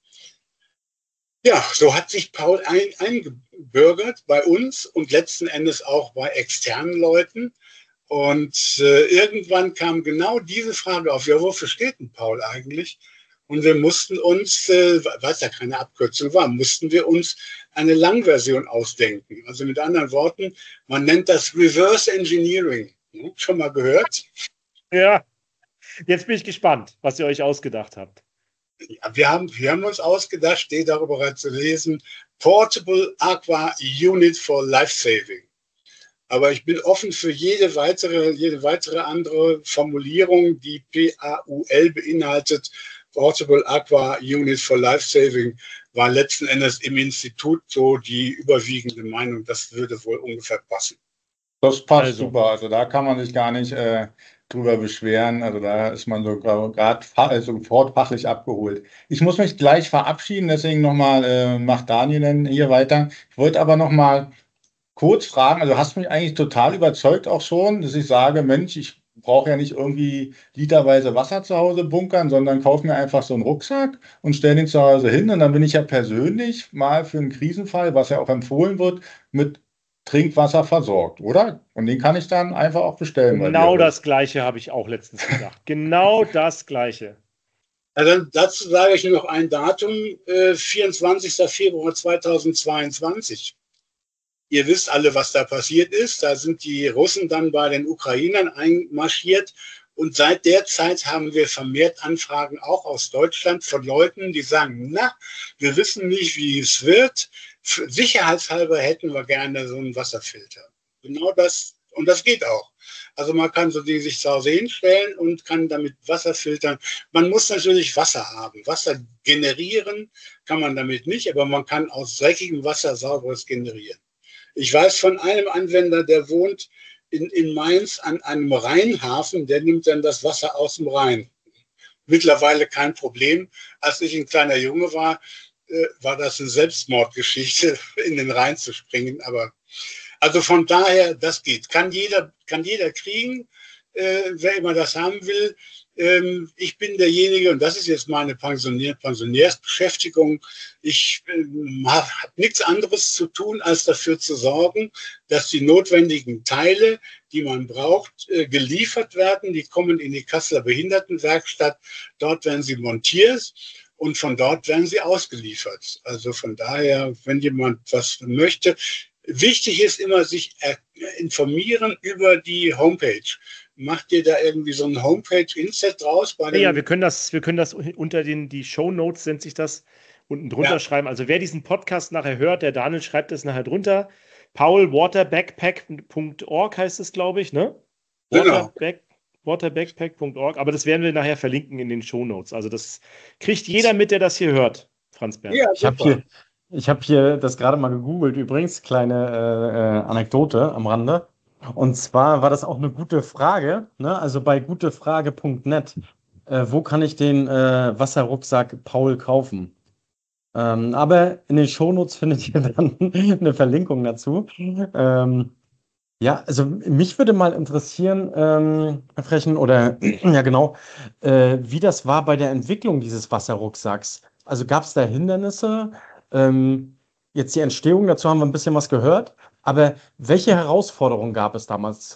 Ja, so hat sich Paul ein, eingebürgert bei uns und letzten Endes auch bei externen Leuten. Und äh, irgendwann kam genau diese Frage auf, ja, wofür steht denn Paul eigentlich? Und wir mussten uns, äh, weil es ja keine Abkürzung war, mussten wir uns eine Langversion ausdenken. Also mit anderen Worten, man nennt das Reverse Engineering. Hm, schon mal gehört? Ja, jetzt bin ich gespannt, was ihr euch ausgedacht habt. Ja, wir haben, wir haben uns ausgedacht, steht darüber zu lesen, Portable Aqua Unit for Life Saving. Aber ich bin offen für jede weitere, jede weitere andere Formulierung, die P A U L beinhaltet. Portable Aqua Unit for Life Saving war letzten Endes im Institut so die überwiegende Meinung, das würde wohl ungefähr passen. Das passt Also. super. Also da kann man sich gar nicht äh, drüber beschweren. Also da ist man so gerade also sofort fachlich abgeholt. Ich muss mich gleich verabschieden, deswegen nochmal äh, macht Daniel dann hier weiter. Ich wollte aber nochmal kurz fragen, also hast du mich eigentlich total überzeugt auch schon, dass ich sage, Mensch, ich brauche ja nicht irgendwie literweise Wasser zu Hause bunkern, sondern kaufe mir einfach so einen Rucksack und stelle den zu Hause hin und dann bin ich ja persönlich mal für einen Krisenfall, was ja auch empfohlen wird, mit Trinkwasser versorgt, oder? Und den kann ich dann einfach auch bestellen. Genau das Gleiche habe ich auch letztens gedacht. Genau das Gleiche. Also dazu sage ich nur noch ein Datum, äh, vierundzwanzigster Februar zweitausendzweiundzwanzig. Ihr wisst alle, was da passiert ist. Da sind die Russen dann bei den Ukrainern einmarschiert. Und seit der Zeit haben wir vermehrt Anfragen auch aus Deutschland von Leuten, die sagen, na, wir wissen nicht, wie es wird. Sicherheitshalber hätten wir gerne so einen Wasserfilter. Genau das, und das geht auch. Also man kann so die sich zu Hause hinstellen und kann damit Wasser filtern. Man muss natürlich Wasser haben. Wasser generieren kann man damit nicht, aber man kann aus dreckigem Wasser sauberes generieren. Ich weiß von einem Anwender, der wohnt in, in Mainz an einem Rheinhafen, der nimmt dann das Wasser aus dem Rhein. Mittlerweile kein Problem. Als ich ein kleiner Junge war, äh, war das eine Selbstmordgeschichte, in den Rhein zu springen. Aber also von daher, das geht. Kann jeder, kann jeder kriegen, äh, wer immer das haben will. Ähm, ich bin derjenige, und das ist jetzt meine Pensionär, Pensionärsbeschäftigung, ich äh, habe nichts anderes zu tun, als dafür zu sorgen, dass die notwendigen Teile, die man braucht, äh, geliefert werden. Die kommen in die Kasseler Behindertenwerkstatt. Dort werden sie montiert. Und von dort werden sie ausgeliefert. Also von daher, wenn jemand was möchte, wichtig ist immer, sich informieren über die Homepage. Macht ihr da irgendwie so ein Homepage-Inset draus? Bei ja, ja, wir können das, wir können das unter den die Shownotes, nennt sich das, unten drunter ja. schreiben. Also wer diesen Podcast nachher hört, der Daniel schreibt das nachher drunter. paul waterbackpack punkt org heißt es, glaube ich, ne? Genau. Waterback, waterbackpack punkt org. Aber das werden wir nachher verlinken in den Shownotes. Also das kriegt jeder mit, der das hier hört, Franz Bernd. Ja, ich habe hier, ich hab hier das gerade mal gegoogelt, übrigens, kleine äh, Anekdote am Rande. Und zwar war das auch eine gute Frage, ne? Also bei gutefrage punkt net, äh, wo kann ich den äh, Wasserrucksack Paul kaufen? Ähm, aber in den Shownotes findet ihr dann eine Verlinkung dazu. Ähm, ja, also mich würde mal interessieren, ähm, Frechen, oder ja genau, äh, wie das war bei der Entwicklung dieses Wasserrucksacks. Also gab es da Hindernisse? Ähm, jetzt die Entstehung, dazu haben wir ein bisschen was gehört. Aber welche Herausforderungen gab es damals?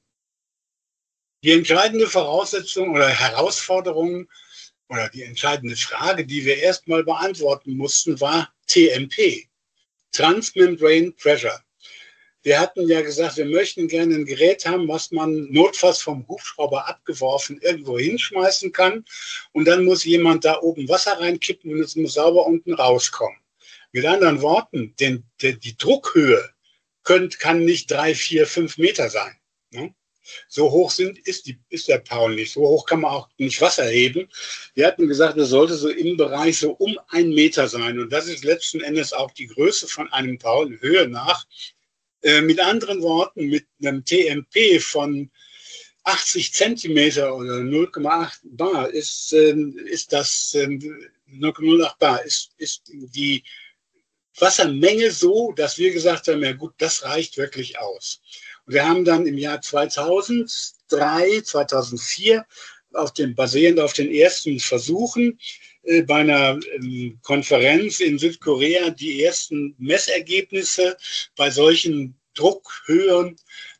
Die entscheidende Voraussetzung oder Herausforderung oder die entscheidende Frage, die wir erstmal beantworten mussten, war T M P, Transmembrane Pressure. Wir hatten ja gesagt, wir möchten gerne ein Gerät haben, was man notfalls vom Hubschrauber abgeworfen irgendwo hinschmeißen kann. Und dann muss jemand da oben Wasser reinkippen und es muss sauber unten rauskommen. Mit anderen Worten, den, den, die Druckhöhe könnt, kann nicht drei, vier, fünf Meter sein. Ne? So hoch sind, ist, die, ist der Paul nicht. So hoch kann man auch nicht Wasser heben. Wir hatten gesagt, es sollte so im Bereich so um einen Meter sein. Und das ist letzten Endes auch die Größe von einem Paul, Höhe nach. Äh, mit anderen Worten, mit einem T M P von achtzig Zentimeter oder null Komma acht bar ist, äh, ist das äh, null Komma null acht bar, ist, ist die Wassermenge so, dass wir gesagt haben, ja gut, das reicht wirklich aus. Und wir haben dann im Jahr zweitausenddrei, zweitausendvier, auf den, basierend auf den ersten Versuchen, äh, bei einer ähm, Konferenz in Südkorea die ersten Messergebnisse bei solchen Druckhöhen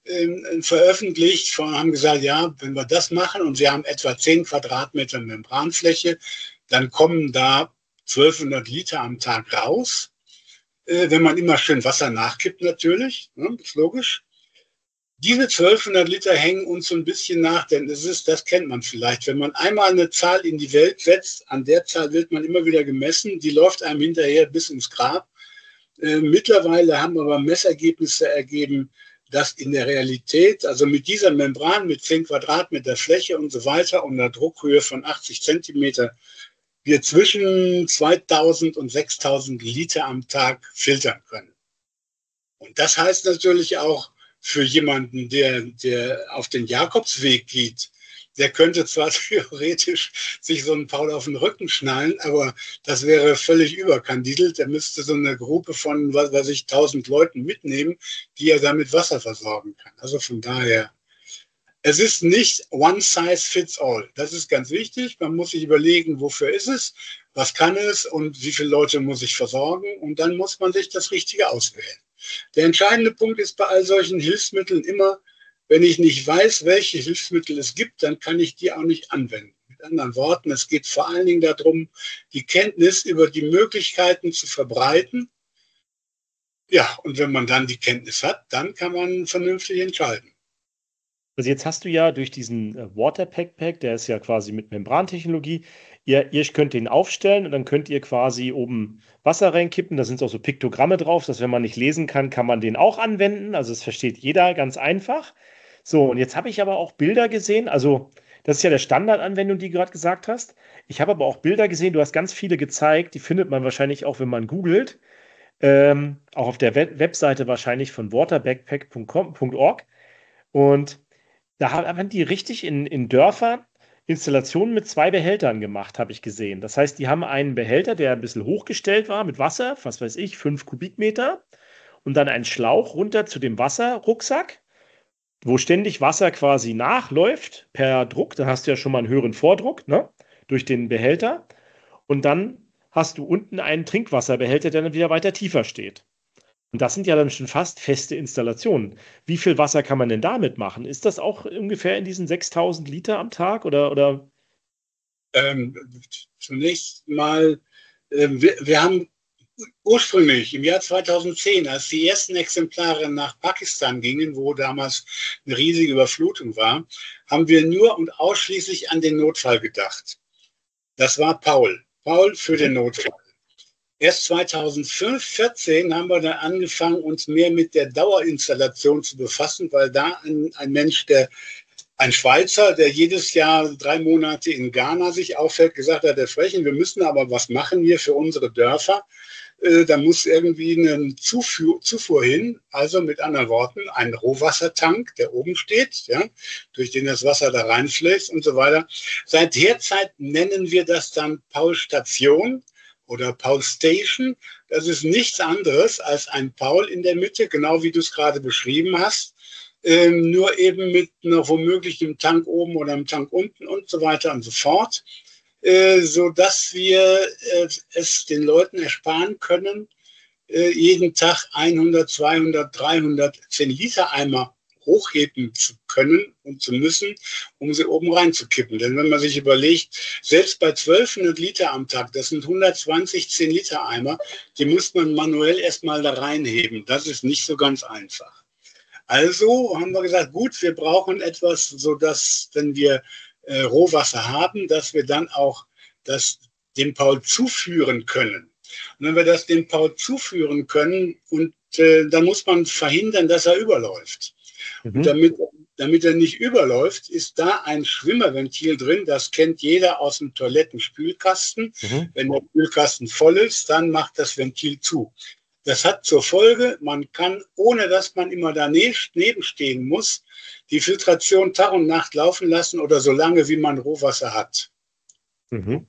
äh, veröffentlicht. Wir haben gesagt, ja, wenn wir das machen und wir haben etwa zehn Quadratmeter Membranfläche, dann kommen da zwölfhundert Liter am Tag raus. Wenn man immer schön Wasser nachkippt natürlich, ne, ist logisch. Diese zwölfhundert Liter hängen uns so ein bisschen nach, denn es ist, das kennt man vielleicht, wenn man einmal eine Zahl in die Welt setzt, an der Zahl wird man immer wieder gemessen, die läuft einem hinterher bis ins Grab. Äh, mittlerweile haben aber Messergebnisse ergeben, dass in der Realität, also mit dieser Membran, mit zehn Quadratmeter Fläche und so weiter und einer Druckhöhe von achtzig Zentimeter, wir zwischen zweitausend und sechstausend Liter am Tag filtern können. Und das heißt natürlich auch für jemanden, der, der auf den Jakobsweg geht, der könnte zwar theoretisch sich so einen Paul auf den Rücken schnallen, aber das wäre völlig überkandidelt. Er müsste so eine Gruppe von, was weiß ich, tausend Leuten mitnehmen, die er damit Wasser versorgen kann. Also von daher Es ist nicht one size fits all. Das ist ganz wichtig. Man muss sich überlegen, wofür ist es, was kann es und wie viele Leute muss ich versorgen. Und dann muss man sich das Richtige auswählen. Der entscheidende Punkt ist bei all solchen Hilfsmitteln immer, wenn ich nicht weiß, welche Hilfsmittel es gibt, dann kann ich die auch nicht anwenden. Mit anderen Worten, es geht vor allen Dingen darum, die Kenntnis über die Möglichkeiten zu verbreiten. Ja, und wenn man dann die Kenntnis hat, dann kann man vernünftig entscheiden. Also jetzt hast du ja durch diesen äh, Water Backpack, der ist ja quasi mit Membrantechnologie, ihr, ihr könnt den aufstellen und dann könnt ihr quasi oben Wasser reinkippen. Da sind auch so Piktogramme drauf, dass wenn man nicht lesen kann, kann man den auch anwenden. Also das versteht jeder ganz einfach. So, und jetzt habe ich aber auch Bilder gesehen. Also das ist ja der Standardanwendung, die du gerade gesagt hast. Ich habe aber auch Bilder gesehen, du hast ganz viele gezeigt. Die findet man wahrscheinlich auch, wenn man googelt. Ähm, auch auf der Web Webseite wahrscheinlich von waterbackpack punkt org. Und da haben die richtig in, in Dörfern Installationen mit zwei Behältern gemacht, habe ich gesehen. Das heißt, die haben einen Behälter, der ein bisschen hochgestellt war mit Wasser, was weiß ich, fünf Kubikmeter, und dann einen Schlauch runter zu dem Wasserrucksack, wo ständig Wasser quasi nachläuft per Druck. Da hast du ja schon mal einen höheren Vordruck, ne, durch den Behälter. Und dann hast du unten einen Trinkwasserbehälter, der dann wieder weiter tiefer steht. Und das sind ja dann schon fast feste Installationen. Wie viel Wasser kann man denn damit machen? Ist das auch ungefähr in diesen sechstausend Liter am Tag oder? oder? Ähm, zunächst mal, äh, wir, wir haben ursprünglich im Jahr zweitausendzehn, als die ersten Exemplare nach Pakistan gingen, wo damals eine riesige Überflutung war, haben wir nur und ausschließlich an den Notfall gedacht. Das war Paul. Paul für den Notfall. Erst zweitausendvierzehn haben wir dann angefangen, uns mehr mit der Dauerinstallation zu befassen, weil da ein, ein Mensch, der, ein Schweizer, der jedes Jahr drei Monate in Ghana sich aufhält, gesagt hat, Herr Frechen, wir müssen aber was machen hier für unsere Dörfer. Äh, da muss irgendwie eine Zufuhr, Zufuhr hin, also mit anderen Worten, ein Rohwassertank, der oben steht, ja, durch den das Wasser da reinfließt und so weiter. Seit der Zeit nennen wir das dann Paul-Station oder Paul Station. Das ist nichts anderes als ein Paul in der Mitte, genau wie du es gerade beschrieben hast, ähm, nur eben mit einer womöglich einem Tank oben oder einem Tank unten und so weiter und so fort, äh, sodass wir äh, es den Leuten ersparen können, äh, jeden Tag hundert, zweihundert, dreihundert zehn Liter Eimer hochheben zu können und zu müssen, um sie oben reinzukippen. Denn wenn man sich überlegt, selbst bei zwölfhundert Liter am Tag, das sind hundertzwanzig zehn Liter Eimer, die muss man manuell erstmal da reinheben. Das ist nicht so ganz einfach. Also haben wir gesagt, gut, wir brauchen etwas, sodass, wenn wir äh, Rohwasser haben, dass wir dann auch das dem Paul zuführen können. Und wenn wir das dem Paul zuführen können, und äh, dann muss man verhindern, dass er überläuft. Mhm. Und damit, damit er nicht überläuft, ist da ein Schwimmerventil drin. Das kennt jeder aus dem Toilettenspülkasten. Mhm. Wenn der Spülkasten voll ist, dann macht das Ventil zu. Das hat zur Folge, man kann, ohne dass man immer daneben stehen muss, die Filtration Tag und Nacht laufen lassen oder so lange, wie man Rohwasser hat. Mhm.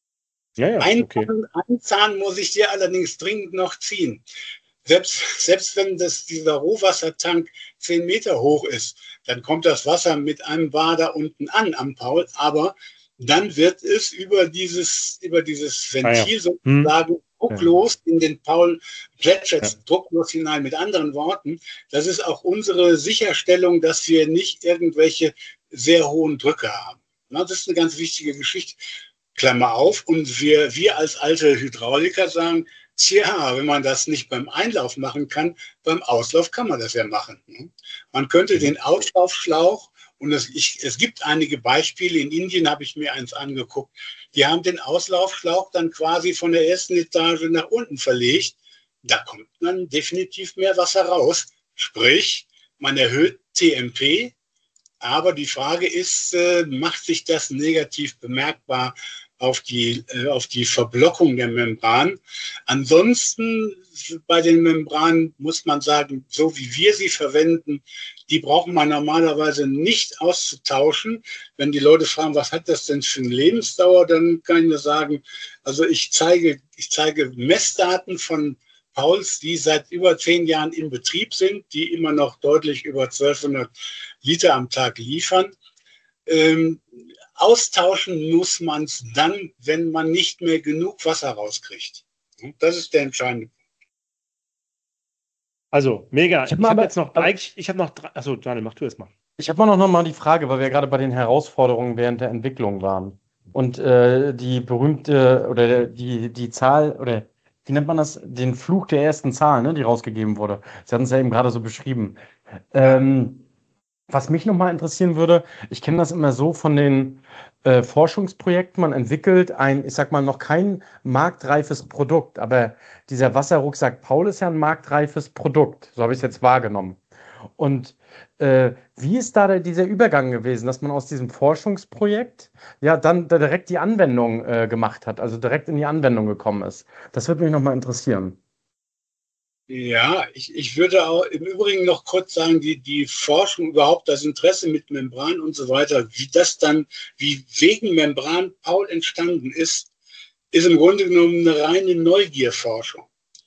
Ja, ja, ein, okay. Zahn, ein Zahn muss ich dir allerdings dringend noch ziehen. Selbst, selbst wenn das, dieser Rohwassertank zehn Meter hoch ist, dann kommt das Wasser mit einem Bader unten an am Paul, aber dann wird es über dieses, über dieses Ventil ah, ja. sozusagen hm. drucklos in den Paul plätschert, ja. drucklos hinein. Mit anderen Worten, das ist auch unsere Sicherstellung, dass wir nicht irgendwelche sehr hohen Drücke haben. Na, das ist eine ganz wichtige Geschichte. Klammer auf. Und wir, wir als alte Hydrauliker sagen, tja, wenn man das nicht beim Einlauf machen kann, beim Auslauf kann man das ja machen. Man könnte den Auslaufschlauch, und es, ich, es gibt einige Beispiele, in Indien habe ich mir eins angeguckt, die haben den Auslaufschlauch dann quasi von der ersten Etage nach unten verlegt. Da kommt dann definitiv mehr Wasser raus. Sprich, man erhöht T M P, aber die Frage ist, äh, macht sich das negativ bemerkbar auf die, äh, auf die Verblockung der Membran? Ansonsten bei den Membranen muss man sagen, so wie wir sie verwenden, die braucht man normalerweise nicht auszutauschen. Wenn die Leute fragen, was hat das denn für eine Lebensdauer, dann kann ich nur sagen, also ich zeige, ich zeige Messdaten von Pauls, die seit über zehn Jahren in Betrieb sind, die immer noch deutlich über zwölfhundert Liter am Tag liefern. Ähm, austauschen muss man es dann, wenn man nicht mehr genug Wasser rauskriegt. Das ist der entscheidende Punkt. Also, mega. Ich habe Ich habe aber- jetzt noch, aber- eigentlich, ich habe noch drei, achso, Daniel, mach du es mal. Ich habe noch, noch mal die Frage, weil wir gerade bei den Herausforderungen während der Entwicklung waren. Und äh, die berühmte oder die, die Zahl, oder wie nennt man das? Den Fluch der ersten Zahl, ne, die rausgegeben wurde. Sie hatten es ja eben gerade so beschrieben. Ähm, was mich nochmal interessieren würde, ich kenne das immer so von den äh, Forschungsprojekten, man entwickelt ein, ich sag mal, noch kein marktreifes Produkt, aber dieser Wasserrucksack Paul ist ja ein marktreifes Produkt, so habe ich es jetzt wahrgenommen. Und äh, wie ist da der, dieser Übergang gewesen, dass man aus diesem Forschungsprojekt ja dann da direkt die Anwendung äh, gemacht hat, also direkt in die Anwendung gekommen ist? Das würde mich nochmal interessieren. Ja, ich, ich würde auch im Übrigen noch kurz sagen, die, die Forschung überhaupt, das Interesse mit Membran und so weiter, wie das dann, wie wegen Membran Paul entstanden ist, ist im Grunde genommen eine reine Neugierforschung.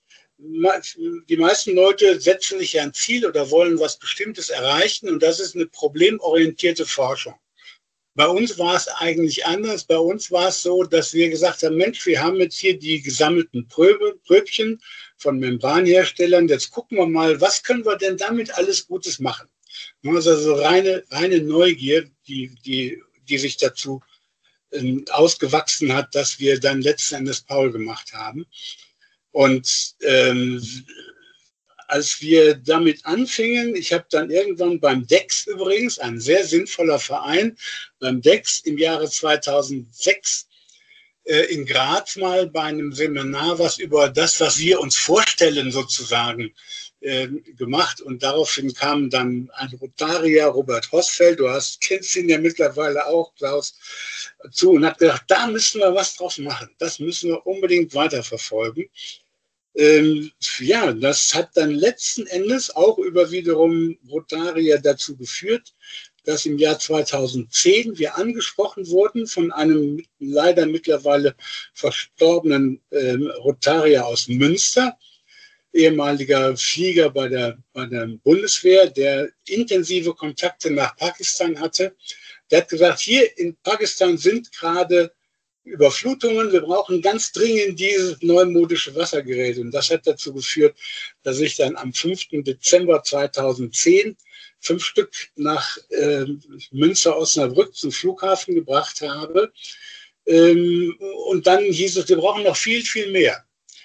Die meisten Leute setzen sich ja ein Ziel oder wollen was Bestimmtes erreichen und das ist eine problemorientierte Forschung. Bei uns war es eigentlich anders. Bei uns war es so, dass wir gesagt haben, Mensch, wir haben jetzt hier die gesammelten Pröbe, Pröbchen von Membranherstellern. Jetzt gucken wir mal, was können wir denn damit alles Gutes machen? Das ist also reine, reine Neugier, die, die, die sich dazu äh, ausgewachsen hat, dass wir dann letzten Endes Paul gemacht haben. Und ähm, als wir damit anfingen, ich habe dann irgendwann beim D E X übrigens, ein sehr sinnvoller Verein, beim D E X im Jahre zweitausendsechs äh, in Graz mal bei einem Seminar was über das, was wir uns vorstellen sozusagen, äh, gemacht. Und daraufhin kam dann ein Rotarier, Robert Hosfeld, du hast, kennst ihn ja mittlerweile auch, Klaus, zu und hat gedacht, da müssen wir was draus machen. Das müssen wir unbedingt weiterverfolgen. Ähm, ja, das hat dann letzten Endes auch über wiederum Rotarier dazu geführt, dass im Jahr zweitausendzehn wir angesprochen wurden von einem leider mittlerweile verstorbenen äh, Rotarier aus Münster, ehemaliger Flieger bei der, bei der Bundeswehr, der intensive Kontakte nach Pakistan hatte. Der hat gesagt, hier in Pakistan sind gerade Überflutungen, wir brauchen ganz dringend dieses neumodische Wassergerät. Und das hat dazu geführt, dass ich dann am fünften Dezember zweitausendzehn fünf Stück nach äh, Münster-Osnabrück zum Flughafen gebracht habe. Ähm, und dann hieß es, wir brauchen noch viel, viel mehr.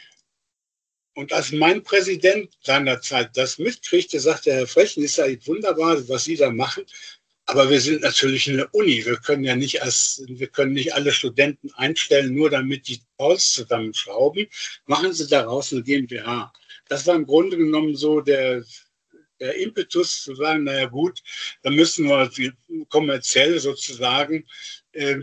Und als mein Präsident seinerzeit das mitkriegte, sagte Herr Frechen, ist ja wunderbar, was Sie da machen. Aber wir sind natürlich eine Uni. Wir können ja nicht als, wir können nicht alle Studenten einstellen, nur damit die Pauls zusammenschrauben. Machen Sie daraus eine GmbH. Das war im Grunde genommen so der, der Impetus zu sagen, naja gut, dann müssen wir kommerziell sozusagen äh,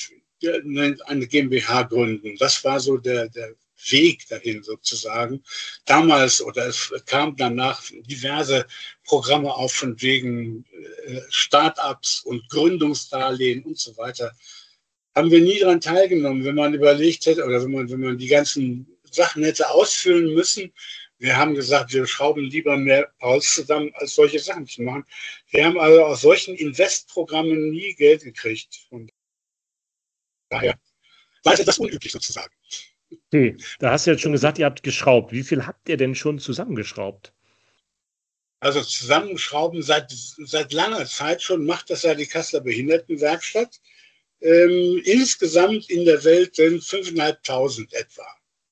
eine GmbH gründen. Das war so der, der Weg dahin sozusagen. Damals, oder es kam danach diverse Programme auf von wegen äh, Start-ups und Gründungsdarlehen und so weiter. Haben wir nie daran teilgenommen, wenn man überlegt hätte oder wenn man, wenn man die ganzen Sachen hätte ausfüllen müssen. Wir haben gesagt, wir schrauben lieber mehr Pauls zusammen, als solche Sachen zu machen. Wir haben also aus solchen Investprogrammen nie Geld gekriegt. Und daher war es etwas unüblich sozusagen. Okay, da hast du jetzt schon gesagt, ihr habt geschraubt. Wie viel habt ihr denn schon zusammengeschraubt? Also zusammenschrauben seit, seit langer Zeit schon macht das ja die Kasseler Behindertenwerkstatt. Ähm, insgesamt in der Welt sind fünftausendfünfhundert etwa.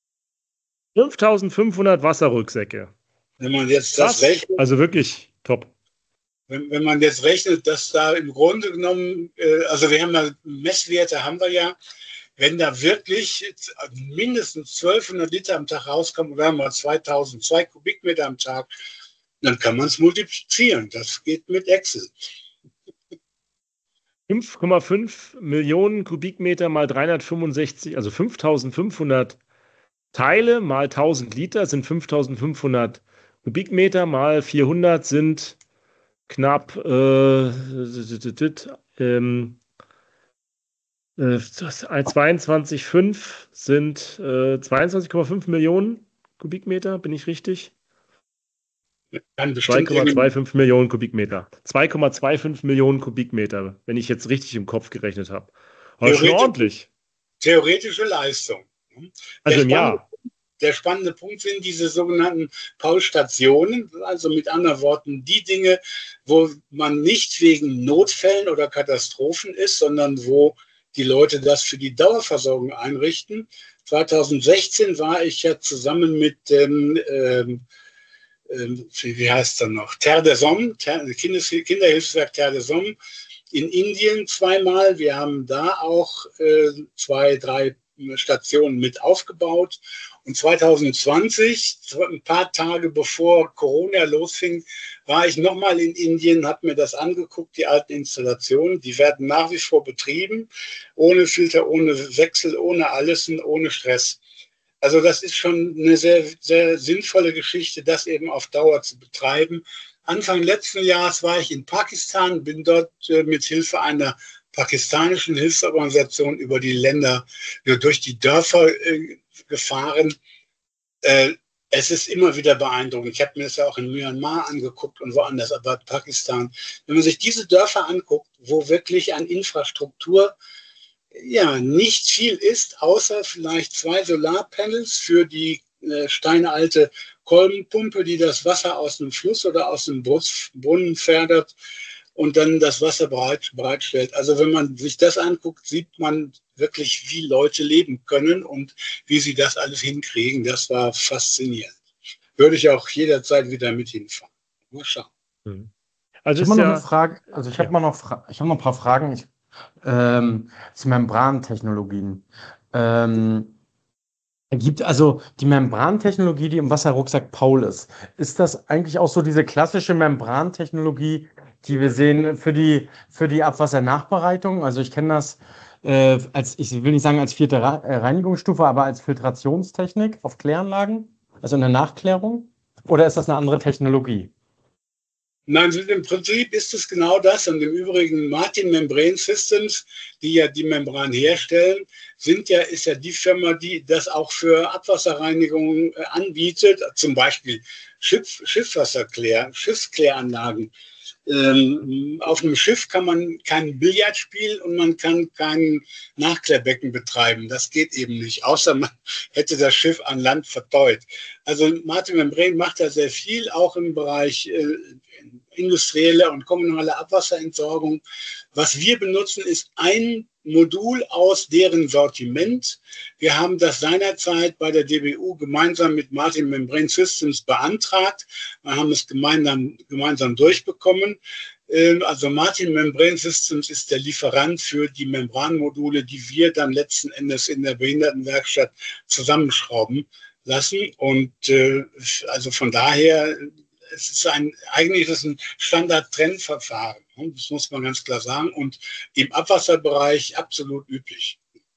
fünftausendfünfhundert Wasserrucksäcke. Wenn man jetzt Krass. das rechnet, Also wirklich top. wenn, wenn man jetzt rechnet, dass da im Grunde genommen, äh, also wir haben ja Messwerte, haben wir ja, wenn da wirklich mindestens zwölfhundert Liter am Tag rauskommen, oder mal zweitausendzwei Kubikmeter am Tag, dann kann man es multiplizieren. Das geht mit Excel. fünf Komma fünf Millionen Kubikmeter mal dreihundertfünfundsechzig, also fünftausendfünfhundert Teile mal tausend Liter sind fünftausendfünfhundert Kubikmeter mal vierhundert sind knapp äh, ähm, äh, zweiundzwanzig Komma fünf sind äh, zweiundzwanzig Komma fünf Millionen Kubikmeter, bin ich richtig? Kann bestimmt zwei Komma fünfundzwanzig Millionen Kubikmeter. zwei Komma fünfundzwanzig Millionen Kubikmeter, wenn ich jetzt richtig im Kopf gerechnet habe. Aber schon Theoretisch- ordentlich. theoretische Leistung. Also Der im spannende, Jahr. der spannende Punkt sind diese sogenannten Paulstationen, also mit anderen Worten die Dinge, wo man nicht wegen Notfällen oder Katastrophen ist, sondern wo die Leute das für die Dauerversorgung einrichten. zweitausendsechzehn war ich ja zusammen mit dem, ähm, ähm, wie heißt er noch, Terre des Hommes, Kindes, Kinderhilfswerk Terre des Hommes in Indien zweimal. Wir haben da auch äh, zwei, drei Stationen mit aufgebaut. Und zwanzig zwanzig, ein paar Tage bevor Corona losfing, war ich nochmal in Indien, habe mir das angeguckt, die alten Installationen. Die werden nach wie vor betrieben, ohne Filter, ohne Wechsel, ohne alles und ohne Stress. Also das ist schon eine sehr, sehr sinnvolle Geschichte, das eben auf Dauer zu betreiben. Anfang letzten Jahres war ich in Pakistan, bin dort äh, mit Hilfe einer pakistanischen Hilfsorganisation über die Länder, ja, durch die Dörfer äh, gefahren. Äh, es ist immer wieder beeindruckend. Ich habe mir das ja auch in Myanmar angeguckt und woanders, aber Pakistan. Wenn man sich diese Dörfer anguckt, wo wirklich an Infrastruktur ja nicht viel ist, außer vielleicht zwei Solarpanels für die äh, steinalte Kolbenpumpe, die das Wasser aus dem Fluss oder aus dem Brunnen fördert und dann das Wasser bereit, bereitstellt. Also wenn man sich das anguckt, sieht man wirklich, wie Leute leben können und wie sie das alles hinkriegen. Das war faszinierend. Würde ich auch jederzeit wieder mit hinfahren. Mal schauen. Also Ich ist habe mal noch ja, eine Frage, also ich habe Ja. mal noch, Fra ich habe noch ein paar Fragen ich, ähm, zu Membrantechnologien. Ähm, gibt also die Membrantechnologie, die im Wasserrucksack Paul ist, ist das eigentlich auch so diese klassische Membrantechnologie, die wir sehen für die, für die Abwassernachbereitung? Also ich kenne das äh, als, ich will nicht sagen als vierte Ra äh, Reinigungsstufe, aber als Filtrationstechnik auf Kläranlagen, also in der Nachklärung? Oder ist das eine andere Technologie? Nein, im Prinzip ist es genau das. Und im Übrigen Martin Membrane Systems, die ja die Membran herstellen, sind ja, ist ja die Firma, die das auch für Abwasserreinigung äh, anbietet, zum Beispiel Schiff, Schiffswasserklär, Schiffskläranlagen. Ähm, auf einem Schiff kann man kein Billard spielen und man kann kein Nachklärbecken betreiben. Das geht eben nicht, außer man hätte das Schiff an Land verteut. Also Martin Membrane macht da sehr viel, auch im Bereich äh, industrielle und kommunale Abwasserentsorgung. Was wir benutzen, ist ein Modul aus deren Sortiment. Wir haben das seinerzeit bei der D B U gemeinsam mit Martin Membrane Systems beantragt. Wir haben es gemeinsam, gemeinsam durchbekommen. Also Martin Membrane Systems ist der Lieferant für die Membranmodule, die wir dann letzten Endes in der Behindertenwerkstatt zusammenschrauben lassen. Und äh, also von daher, es ist ein, eigentlich ist es ein Standard-Trennverfahren. Das muss man ganz klar sagen. Und im Abwasserbereich absolut üblich.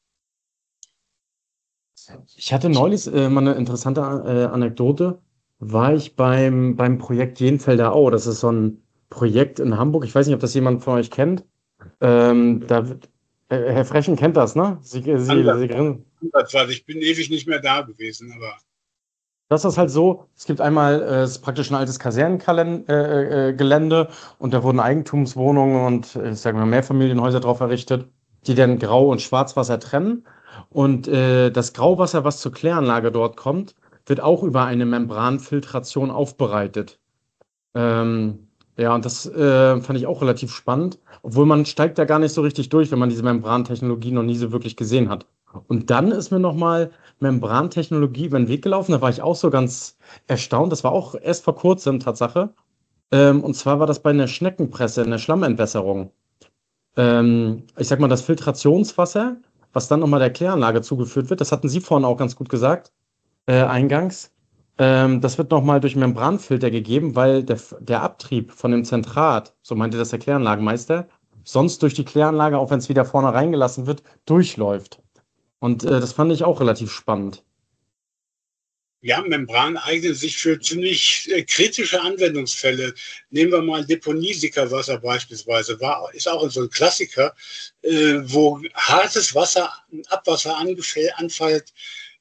Ich hatte neulich äh, mal eine interessante äh, Anekdote. War ich beim, beim Projekt Jenfelder Au. Das ist so ein Projekt in Hamburg. Ich weiß nicht, ob das jemand von euch kennt. Ähm, da, wird- äh, Herr Frechen kennt das, ne? Sie, Sie, Sie, grinsen. Ich bin ewig nicht mehr da gewesen, aber Das ist halt so, es gibt einmal, äh, es ist praktisch ein altes Kasernengelände äh, äh, Gelände und da wurden Eigentumswohnungen und äh, ich sage mal Mehrfamilienhäuser drauf errichtet, die dann Grau- und Schwarzwasser trennen. Und äh, das Grauwasser, was zur Kläranlage dort kommt, wird auch über eine Membranfiltration aufbereitet. Ähm, ja, und das äh, fand ich auch relativ spannend, obwohl man steigt da gar nicht so richtig durch, wenn man diese Membrantechnologie noch nie so wirklich gesehen hat. Und dann ist mir nochmal Membrantechnologie über den Weg gelaufen, da war ich auch so ganz erstaunt, das war auch erst vor kurzem Tatsache. Ähm, und zwar war das bei einer Schneckenpresse, in der Schlammentwässerung. Ähm, ich sag mal, das Filtrationswasser, was dann nochmal der Kläranlage zugeführt wird, das hatten Sie vorhin auch ganz gut gesagt, äh, eingangs. Ähm, das wird nochmal durch Membranfilter gegeben, weil der, der Abtrieb von dem Zentrat, so meinte das der Kläranlagenmeister, sonst durch die Kläranlage, auch wenn es wieder vorne reingelassen wird, durchläuft. Und äh, das fand ich auch relativ spannend. ja, Membran eignet sich für ziemlich äh, kritische Anwendungsfälle. Nehmen wir mal Deponiesikerwasser beispielsweise, war, ist auch so ein Klassiker, äh, wo hartes Wasser, Abwasser angefäll- anfällt,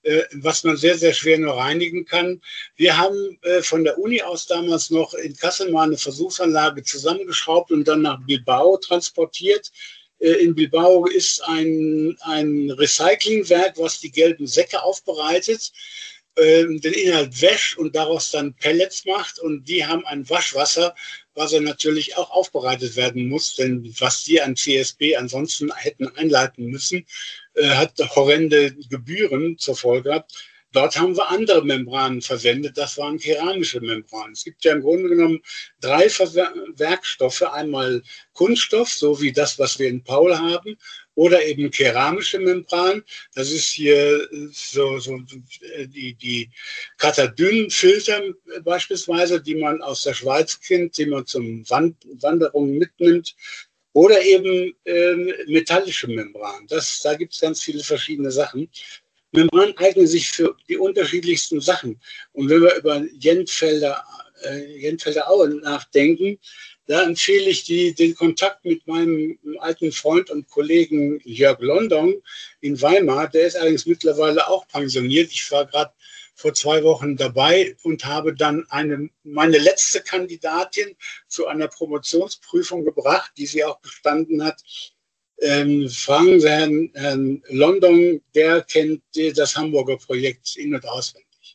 äh, was man sehr, sehr schwer nur reinigen kann. Wir haben äh, von der Uni aus damals noch in Kassel mal eine Versuchsanlage zusammengeschraubt und dann nach Bilbao transportiert. Äh, in Bilbao ist ein, ein Recyclingwerk, was die gelben Säcke aufbereitet, äh, den Inhalt wäscht und daraus dann Pellets macht. Und die haben ein Waschwasser, was er natürlich auch aufbereitet werden muss, denn was die an C S B ansonsten hätten einleiten müssen, äh, hat horrende Gebühren zur Folge gehabt. Dort haben wir andere Membranen verwendet, das waren keramische Membranen. Es gibt ja im Grunde genommen drei Werkstoffe, einmal Kunststoff, so wie das, was wir in Paul haben, oder eben keramische Membran. Das ist hier so, so die, die Katadyn-Filter beispielsweise, die man aus der Schweiz kennt, die man zum Wand Wanderungen mitnimmt. Oder eben ähm, metallische Membran. Das, da gibt es ganz viele verschiedene Sachen. Membran eignen sich für die unterschiedlichsten Sachen. Und wenn wir über Jentfelder, äh, Jentfelder Aue nachdenken, da empfehle ich die, den Kontakt mit meinem alten Freund und Kollegen Jörg London in Weimar. Der ist allerdings mittlerweile auch pensioniert. Ich war gerade vor zwei Wochen dabei und habe dann eine, meine letzte Kandidatin zu einer Promotionsprüfung gebracht, die sie auch bestanden hat. Ähm, fragen Sie Herrn, Herrn London, der kennt das Hamburger Projekt in- und auswendig.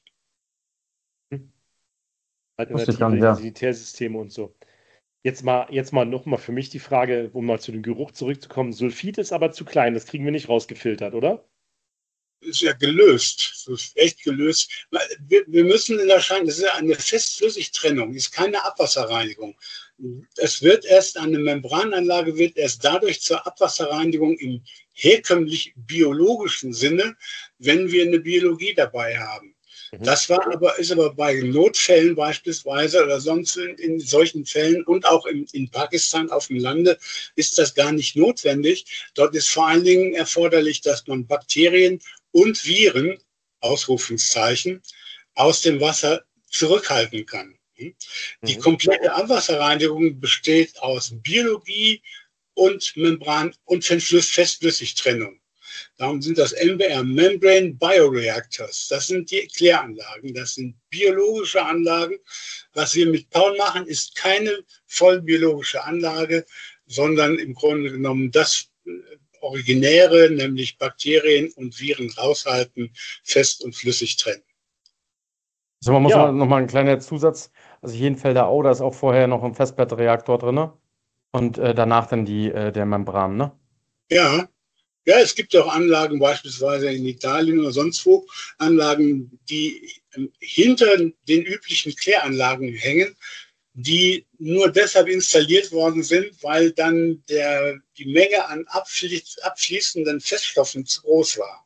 Alternative Sanitärssysteme und so. Jetzt mal, jetzt mal nochmal für mich die Frage, um mal zu dem Geruch zurückzukommen. Sulfid ist aber zu klein, das kriegen wir nicht rausgefiltert, oder? Ist ja gelöst. Das ist echt gelöst. Wir, wir müssen in Erscheinung, das ist eine Fest-Flüssig-Trennung, ist keine Abwasserreinigung. Es wird erst, eine Membrananlage wird erst dadurch zur Abwasserreinigung im herkömmlich biologischen Sinne, wenn wir eine Biologie dabei haben. Mhm. Das war aber, ist aber bei Notfällen beispielsweise oder sonst in, in solchen Fällen und auch in, in Pakistan auf dem Lande ist das gar nicht notwendig. Dort ist vor allen Dingen erforderlich, dass man Bakterien und Viren, Ausrufungszeichen, aus dem Wasser zurückhalten kann. Die komplette Abwasserreinigung besteht aus Biologie und Membran- und Festflüssigtrennung. Darum sind das M B R, Membrane Bioreactors. Das sind die Kläranlagen, das sind biologische Anlagen. Was wir mit Paul machen, ist keine vollbiologische Anlage, sondern im Grunde genommen das Originäre, nämlich Bakterien und Viren raushalten, fest und flüssig trennen. Also man muss Ja. noch mal einen kleinen Zusatz, also hier in Felder Au, da ist auch vorher noch ein Festbrettreaktor drin und äh, danach dann die, äh, der Membran, ne? Ja. Ja, es gibt auch Anlagen, beispielsweise in Italien oder sonst wo, Anlagen, die hinter den üblichen Kläranlagen hängen, die nur deshalb installiert worden sind, weil dann der, die Menge an abfließ, abfließenden Feststoffen zu groß war.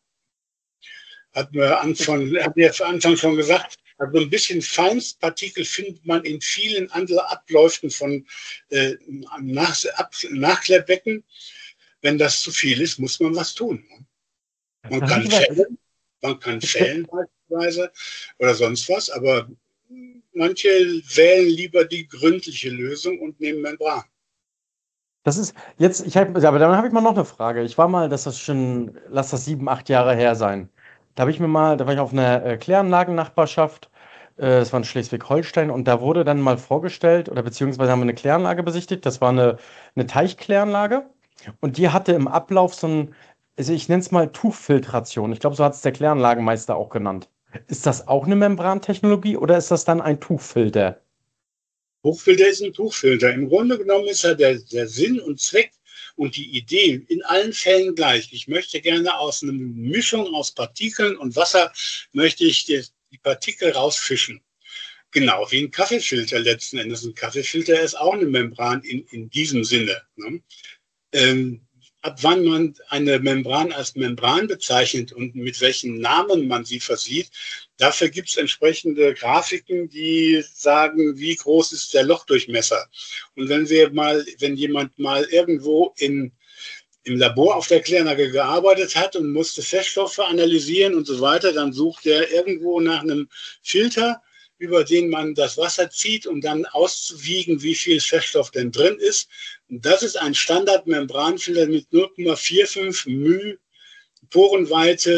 Hat mir Anfang, hat mir zu Anfang schon gesagt, also ein bisschen Feinstpartikel findet man in vielen anderen Abläufen von äh, Nach Ab Nachklärbecken. Wenn das zu viel ist, muss man was tun. Man kann fällen, man kann fällen beispielsweise oder sonst was, aber manche wählen lieber die gründliche Lösung und nehmen Membran. Das ist jetzt, ich habe, aber dann habe ich mal noch eine Frage. Ich war mal, das ist schon, lass das sieben, acht Jahre her sein. Da habe ich mir mal, da war ich auf einer äh, Kläranlagennachbarschaft, äh, das war in Schleswig-Holstein, und da wurde dann mal vorgestellt, oder beziehungsweise haben wir eine Kläranlage besichtigt, das war eine, eine Teichkläranlage. Und die hatte im Ablauf so ein, also ich nenne es mal Tuchfiltration. Ich glaube, so hat es der Kläranlagenmeister auch genannt. Ist das auch eine Membrantechnologie oder ist das dann ein Tuchfilter? Tuchfilter ist ein Tuchfilter. Im Grunde genommen ist ja der, der Sinn und Zweck und die Idee in allen Fällen gleich. Ich möchte gerne aus einer Mischung aus Partikeln und Wasser, möchte ich die, die Partikel rausfischen. Genau, wie ein Kaffeefilter letzten Endes. Ein Kaffeefilter ist auch eine Membran in, in diesem Sinne, ne? Ähm, ab wann man eine Membran als Membran bezeichnet und mit welchen Namen man sie versieht, dafür gibt es entsprechende Grafiken, die sagen, wie groß ist der Lochdurchmesser. Und wenn wir mal, wenn jemand mal irgendwo in, im Labor auf der Kläranlage gearbeitet hat und musste Feststoffe analysieren und so weiter, dann sucht er irgendwo nach einem Filter, über den man das Wasser zieht, um dann auszuwiegen, wie viel Feststoff denn drin ist. Und das ist ein Standardmembranfilter mit null Komma fünfundvierzig μ Porenweite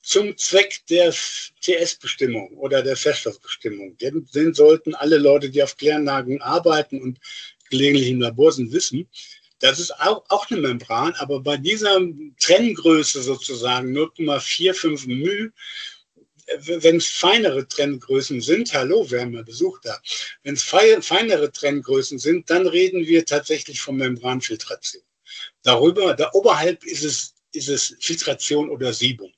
zum Zweck der T S-Bestimmung oder der Feststoffbestimmung. Den, den sollten alle Leute, die auf Kläranlagen arbeiten und gelegentlich im Labor sind, wissen. Das ist auch, auch eine Membran, aber bei dieser Trenngröße sozusagen null Komma fünfundvierzig μ, wenn es feinere Trenngrößen sind, hallo, wir haben ja Besuch da, wenn es feinere Trenngrößen sind, dann reden wir tatsächlich von Membranfiltration. Darüber, da oberhalb ist es, ist es Filtration oder Siebung.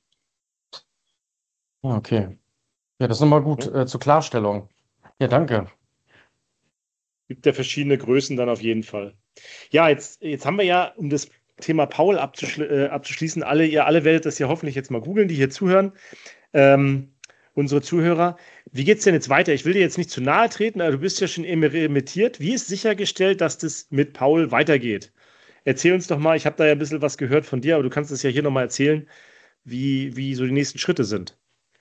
Okay. Ja, das ist nochmal gut äh, zur Klarstellung. Ja, danke. Gibt ja verschiedene Größen dann auf jeden Fall. Ja, jetzt, jetzt haben wir ja, um das Thema Paul abzuschli äh, abzuschließen, alle, ihr alle werdet das ja hoffentlich jetzt mal googeln, die hier zuhören. Ähm, unsere Zuhörer. Wie geht es denn jetzt weiter? Ich will dir jetzt nicht zu nahe treten, aber du bist ja schon emeritiert. Wie ist sichergestellt, dass das mit Paul weitergeht? Erzähl uns doch mal, ich habe da ja ein bisschen was gehört von dir, aber du kannst es ja hier nochmal erzählen, wie, wie so die nächsten Schritte sind.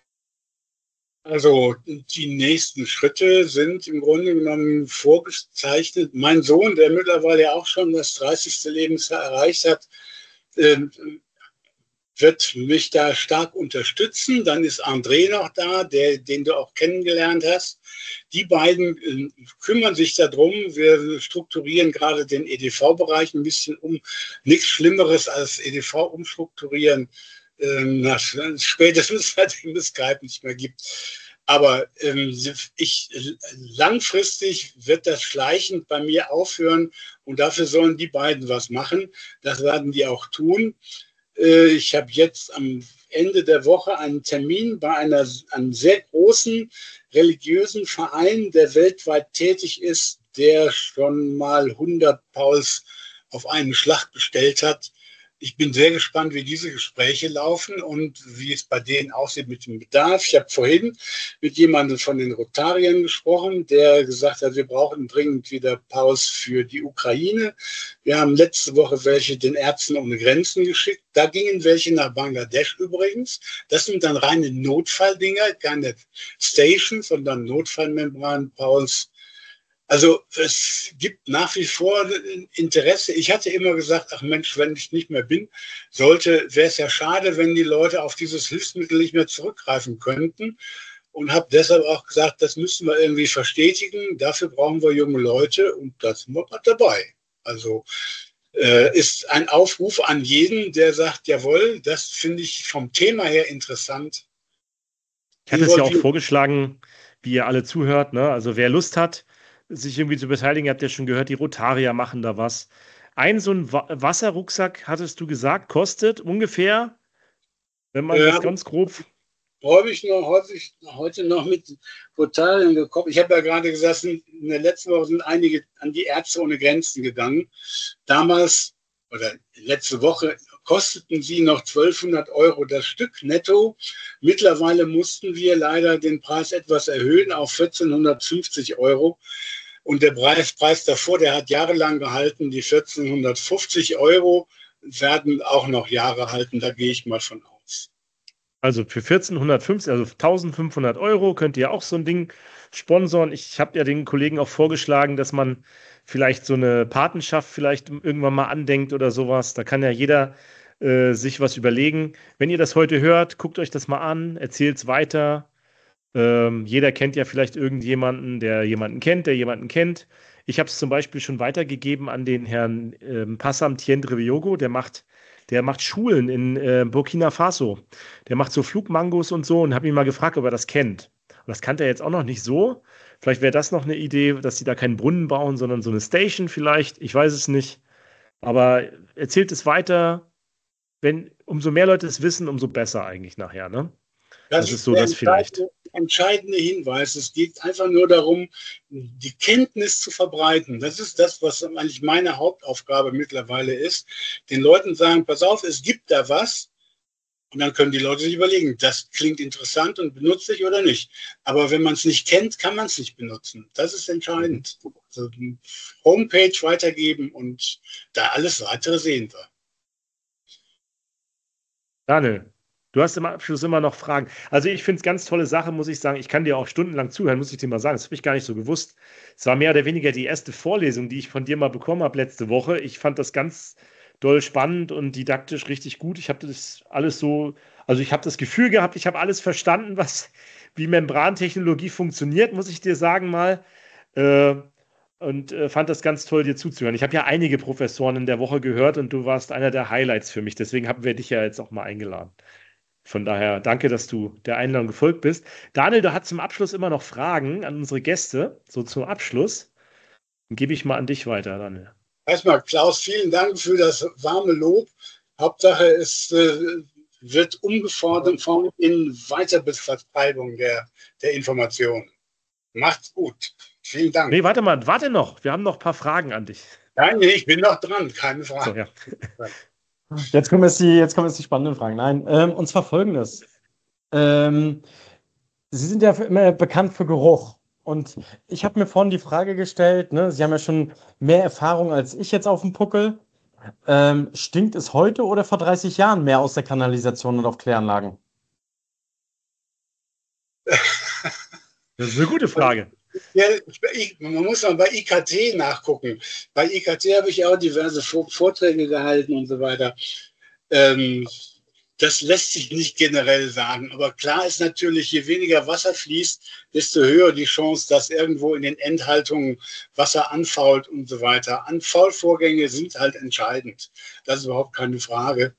Also die nächsten Schritte sind im Grunde genommen vorgezeichnet. Mein Sohn, der mittlerweile ja auch schon das dreißigste Lebensjahr erreicht hat, äh, wird mich da stark unterstützen. Dann ist André noch da, der, den du auch kennengelernt hast. Die beiden äh, kümmern sich darum. Wir strukturieren gerade den E D V-Bereich ein bisschen um. Nichts Schlimmeres als E D V umstrukturieren. Na, spätestens seitdem es Skype nicht mehr gibt. Aber ähm, ich, langfristig wird das schleichend bei mir aufhören und dafür sollen die beiden was machen. Das werden die auch tun. Äh, ich habe jetzt am Ende der Woche einen Termin bei einer, einem sehr großen religiösen Verein, der weltweit tätig ist, der schon mal hundert Pauls auf einen Schlag bestellt hat. Ich bin sehr gespannt, wie diese Gespräche laufen und wie es bei denen aussieht mit dem Bedarf. Ich habe vorhin mit jemandem von den Rotariern gesprochen, der gesagt hat, wir brauchen dringend wieder Pauls für die Ukraine. Wir haben letzte Woche welche den Ärzten ohne Grenzen geschickt. Da gingen welche nach Bangladesch übrigens. Das sind dann reine Notfalldinger, keine Stations, sondern Notfallmembran-Pauls. Also es gibt nach wie vor Interesse. Ich hatte immer gesagt, ach Mensch, wenn ich nicht mehr bin, sollte, wäre es ja schade, wenn die Leute auf dieses Hilfsmittel nicht mehr zurückgreifen könnten. Und habe deshalb auch gesagt, das müssen wir irgendwie verstetigen. Dafür brauchen wir junge Leute und da sind wir gerade dabei. Also äh, ist ein Aufruf an jeden, der sagt, jawohl, das finde ich vom Thema her interessant. Ich hatte es ja auch vorgeschlagen, wie ihr alle zuhört, ne? Also wer Lust hat, sich irgendwie zu beteiligen, ihr habt ja schon gehört, die Rotarier machen da was. Ein so ein Wa Wasserrucksack, hattest du gesagt, kostet ungefähr, wenn man ja, das ganz grob... Habe ich noch häufig heute noch mit Rotarien gekommen. Ich habe ja gerade gesagt, in der letzten Woche sind einige an die Ärzte ohne Grenzen gegangen. Damals, oder letzte Woche, kosteten sie noch zwölfhundert Euro das Stück netto. Mittlerweile mussten wir leider den Preis etwas erhöhen auf vierzehnhundertfünfzig Euro. Und der Preis, Preis davor, der hat jahrelang gehalten. Die vierzehnhundertfünfzig Euro werden auch noch Jahre halten. Da gehe ich mal von aus. Also für vierzehnhundertfünfzig, also eintausendfünfhundert Euro könnt ihr auch so ein Ding sponsoren. Ich habe ja den Kollegen auch vorgeschlagen, dass man vielleicht so eine Patenschaft vielleicht irgendwann mal andenkt oder sowas. Da kann ja jeder äh, sich was überlegen. Wenn ihr das heute hört, guckt euch das mal an, erzählt es weiter. Ähm, jeder kennt ja vielleicht irgendjemanden, der jemanden kennt, der jemanden kennt. Ich habe es zum Beispiel schon weitergegeben an den Herrn ähm, Passam Tiendreviogo, der macht, der macht Schulen in äh, Burkina Faso. Der macht so Flugmangos und so und habe ihn mal gefragt, ob er das kennt. Und das kannte er jetzt auch noch nicht so. Vielleicht wäre das noch eine Idee, dass sie da keinen Brunnen bauen, sondern so eine Station vielleicht. Ich weiß es nicht. Aber erzählt es weiter. Wenn, umso mehr Leute es wissen, umso besser eigentlich nachher, ne? Das, das ist so das vielleicht. Entscheidende Hinweis. Es geht einfach nur darum, die Kenntnis zu verbreiten. Das ist das, was eigentlich meine Hauptaufgabe mittlerweile ist. Den Leuten sagen, pass auf, es gibt da was. Und dann können die Leute sich überlegen, das klingt interessant und benutze ich oder nicht. Aber wenn man es nicht kennt, kann man es nicht benutzen. Das ist entscheidend. Also Homepage weitergeben und da alles weitere sehen wir. Daniel, du hast im Abschluss immer noch Fragen. Also ich finde es ganz tolle Sache, muss ich sagen. Ich kann dir auch stundenlang zuhören, muss ich dir mal sagen. Das habe ich gar nicht so gewusst. Es war mehr oder weniger die erste Vorlesung, die ich von dir mal bekommen habe letzte Woche. Ich fand das ganz doll spannend und didaktisch richtig gut. Ich habe das alles so Also ich habe das Gefühl gehabt, ich habe alles verstanden, was, wie Membrantechnologie funktioniert, muss ich dir sagen mal. Äh, und äh, fand das ganz toll, dir zuzuhören. Ich habe ja einige Professoren in der Woche gehört und du warst einer der Highlights für mich. Deswegen haben wir dich ja jetzt auch mal eingeladen. Von daher danke, dass du der Einladung gefolgt bist. Daniel, du hast zum Abschluss immer noch Fragen an unsere Gäste. So zum Abschluss. Dann gebe ich mal an dich weiter, Daniel. Erstmal, Klaus, vielen Dank für das warme Lob. Hauptsache, es äh, wird umgefordert in Weiterverbreitung der, der Informationen. Macht's gut. Vielen Dank. Nee, warte mal, warte noch. Wir haben noch ein paar Fragen an dich. Nein, nee, ich bin noch dran, keine Frage. So, ja. Jetzt kommen jetzt die, jetzt kommen jetzt die spannenden Fragen. Nein, ähm, und zwar folgendes. Ähm, Sie sind ja immer bekannt für Geruch. Und ich habe mir vorhin die Frage gestellt, ne, Sie haben ja schon mehr Erfahrung als ich jetzt auf dem Puckel. Ähm, stinkt es heute oder vor dreißig Jahren mehr aus der Kanalisation und auf Kläranlagen? Das ist eine gute Frage. Ja, ich, man muss mal bei I K T nachgucken. Bei I K T habe ich auch diverse Vorträge gehalten und so weiter. Ähm, das lässt sich nicht generell sagen. Aber klar ist natürlich, je weniger Wasser fließt, desto höher die Chance, dass irgendwo in den Endhaltungen Wasser anfault und so weiter. Anfaulvorgänge sind halt entscheidend. Das ist überhaupt keine Frage.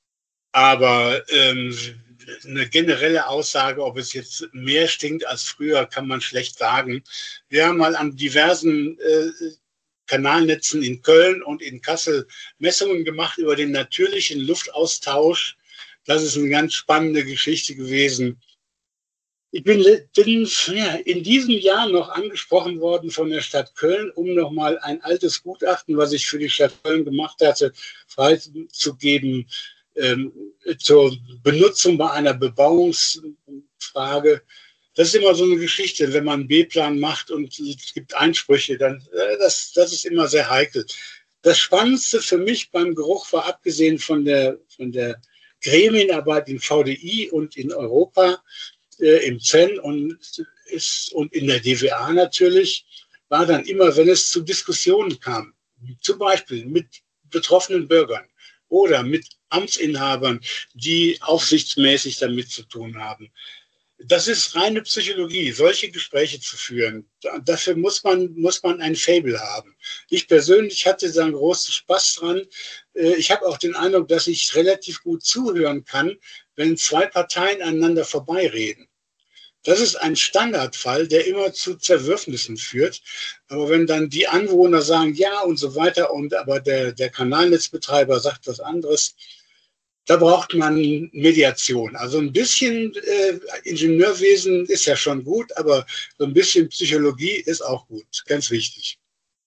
Aber ähm, eine generelle Aussage, ob es jetzt mehr stinkt als früher, kann man schlecht sagen. Wir haben mal an diversen äh, Kanalnetzen in Köln und in Kassel Messungen gemacht über den natürlichen Luftaustausch. Das ist eine ganz spannende Geschichte gewesen. Ich bin, bin ja, in diesem Jahr noch angesprochen worden von der Stadt Köln, um nochmal ein altes Gutachten, was ich für die Stadt Köln gemacht hatte, freizugeben, ähm, zur Benutzung bei einer Bebauungsfrage. Das ist immer so eine Geschichte, wenn man einen B-Plan macht und es gibt Einsprüche, dann äh, das, das ist immer sehr heikel. Das Spannendste für mich beim Geruch war, abgesehen von der, von der Gremienarbeit in V D I und in Europa, äh, im Z E N und, ist, und in der D W A natürlich, war dann immer, wenn es zu Diskussionen kam, zum Beispiel mit betroffenen Bürgern oder mit Amtsinhabern, die aufsichtsmäßig damit zu tun haben. Das ist reine Psychologie, solche Gespräche zu führen. Dafür muss man, muss man ein Faible haben. Ich persönlich hatte da einen großen Spaß dran. Ich habe auch den Eindruck, dass ich relativ gut zuhören kann, wenn zwei Parteien aneinander vorbeireden. Das ist ein Standardfall, der immer zu Zerwürfnissen führt. Aber wenn dann die Anwohner sagen, ja und so weiter, und aber der, der Kanalnetzbetreiber sagt was anderes, da braucht man Mediation. Also ein bisschen äh, Ingenieurwesen ist ja schon gut, aber so ein bisschen Psychologie ist auch gut. Ganz wichtig.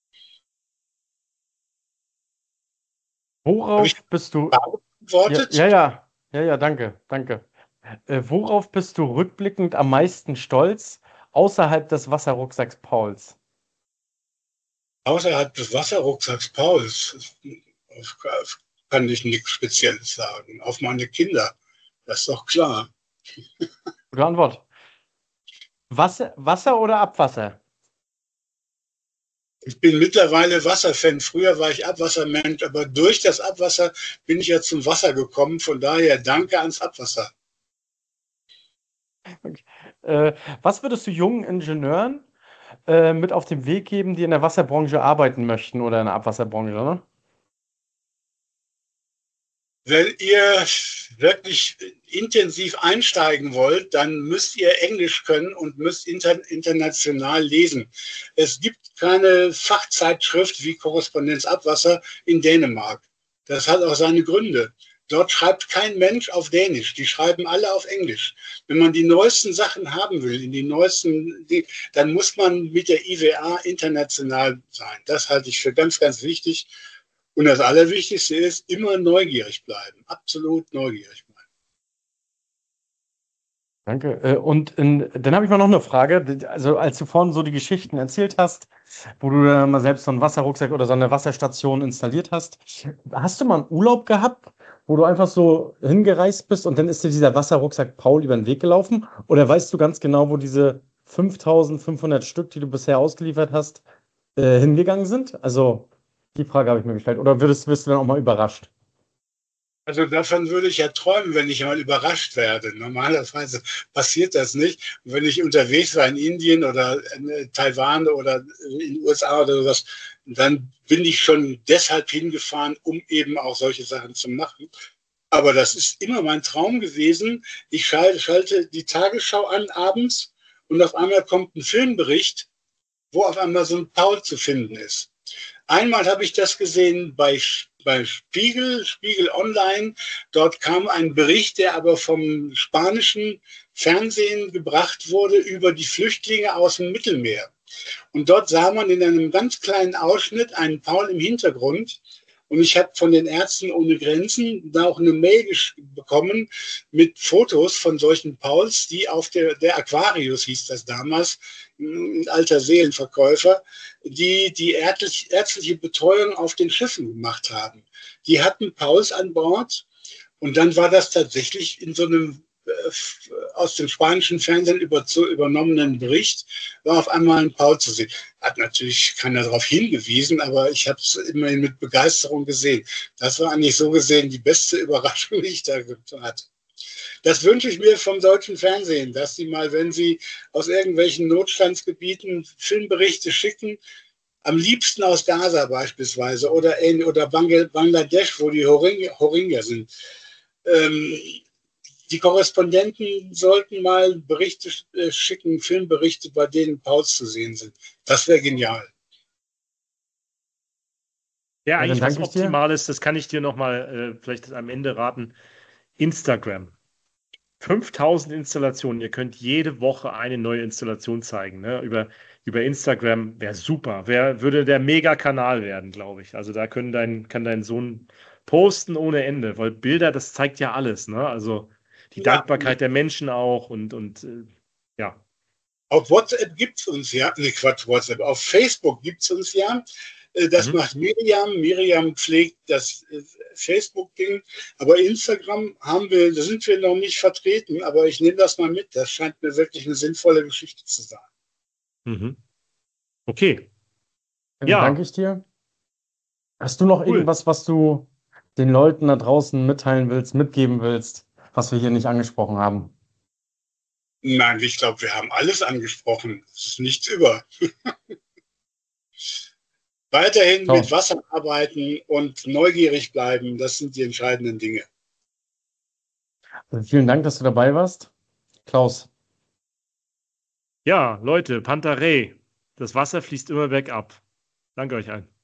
Worauf bist du... Ja, ja, ja, ja, ja, danke, danke. Äh, worauf bist du rückblickend am meisten stolz, außerhalb des Wasserrucksacks Pauls? Außerhalb des Wasserrucksacks Pauls kann ich nichts Spezielles sagen. Auf meine Kinder, das ist doch klar. Gute Antwort. Wasser, Wasser oder Abwasser? Ich bin mittlerweile Wasserfan. Früher war ich Abwassermensch, aber durch das Abwasser bin ich ja zum Wasser gekommen. Von daher danke ans Abwasser. Okay. Äh, was würdest du jungen Ingenieuren äh, mit auf den Weg geben, die in der Wasserbranche arbeiten möchten oder in der Abwasserbranche, ne? Wenn ihr wirklich intensiv einsteigen wollt, dann müsst ihr Englisch können und müsst inter international lesen. Es gibt keine Fachzeitschrift wie Korrespondenz Abwasser in Dänemark. Das hat auch seine Gründe. Dort schreibt kein Mensch auf Dänisch. Die schreiben alle auf Englisch. Wenn man die neuesten Sachen haben will, in die neuesten, die, dann muss man mit der I W A international sein. Das halte ich für ganz, ganz wichtig. Und das Allerwichtigste ist, immer neugierig bleiben. Absolut neugierig bleiben. Danke. Und in, dann habe ich mal noch eine Frage. Also als du vorhin so die Geschichten erzählt hast, wo du dann mal selbst so einen Wasserrucksack oder so eine Wasserstation installiert hast, hast du mal einen Urlaub gehabt, wo du einfach so hingereist bist und dann ist dir dieser Wasserrucksack Paul über den Weg gelaufen? Oder weißt du ganz genau, wo diese fünftausendfünfhundert Stück, die du bisher ausgeliefert hast, äh, hingegangen sind? Also die Frage habe ich mir gestellt. Oder würdest, wirst du dann auch mal überrascht? Also davon würde ich ja träumen, wenn ich mal überrascht werde. Normalerweise passiert das nicht. Und wenn ich unterwegs war in Indien oder in Taiwan oder in den U S A oder sowas, dann bin ich schon deshalb hingefahren, um eben auch solche Sachen zu machen. Aber das ist immer mein Traum gewesen. Ich schalte, schalte die Tagesschau an abends und auf einmal kommt ein Filmbericht, wo auf einmal so ein Paul zu finden ist. Einmal habe ich das gesehen bei, bei Spiegel, Spiegel Online. Dort kam ein Bericht, der aber vom spanischen Fernsehen gebracht wurde über die Flüchtlinge aus dem Mittelmeer. Und dort sah man in einem ganz kleinen Ausschnitt einen Paul im Hintergrund. Und ich habe von den Ärzten ohne Grenzen da auch eine Mail bekommen mit Fotos von solchen Pauls, die auf der, der Aquarius hieß das damals, ein alter Seelenverkäufer, die die ärztlich, ärztliche Betreuung auf den Schiffen gemacht haben. Die hatten Pauls an Bord und dann war das tatsächlich in so einem aus dem spanischen Fernsehen über, zu übernommenen Bericht, war auf einmal ein Paul zu sehen. Hat natürlich keiner darauf hingewiesen, aber ich habe es immerhin mit Begeisterung gesehen. Das war eigentlich so gesehen die beste Überraschung, die ich da hatte. Das wünsche ich mir vom deutschen Fernsehen, dass sie mal, wenn sie aus irgendwelchen Notstandsgebieten Filmberichte schicken, am liebsten aus Gaza beispielsweise oder, in, oder Bangladesch, wo die Rohingya sind. Ähm, Die Korrespondenten sollten mal Berichte schicken, Filmberichte, bei denen Pauls zu sehen sind. Das wäre genial. Ja, eigentlich was Optimales, das kann ich dir nochmal äh, vielleicht am Ende raten. Instagram. fünftausend Installationen. Ihr könnt jede Woche eine neue Installation zeigen. Ne? Über, über Instagram wäre super. Wär, würde der Mega-Kanal werden, glaube ich. Also da können dein, kann dein Sohn posten ohne Ende, weil Bilder, das zeigt ja alles. Ne? Also die ja. Dankbarkeit der Menschen auch und, und äh, ja. Auf WhatsApp gibt es uns ja, ne Quatsch, WhatsApp, auf Facebook gibt es uns ja. Das mhm. macht Miriam. Miriam pflegt das Facebook-Ding. Aber Instagram haben wir, da sind wir noch nicht vertreten, aber ich nehme das mal mit. Das scheint mir wirklich eine sinnvolle Geschichte zu sein. Mhm. Okay. Dann ja. danke ich dir. Hast du noch cool. irgendwas, was du den Leuten da draußen mitteilen willst, mitgeben willst, was wir hier nicht angesprochen haben? Nein, ich glaube, wir haben alles angesprochen. Es ist nichts über. Weiterhin oh. mit Wasser arbeiten und neugierig bleiben, das sind die entscheidenden Dinge. Also vielen Dank, dass du dabei warst. Klaus. Ja, Leute, Pantarei. Das Wasser fließt immer bergab. Danke euch allen.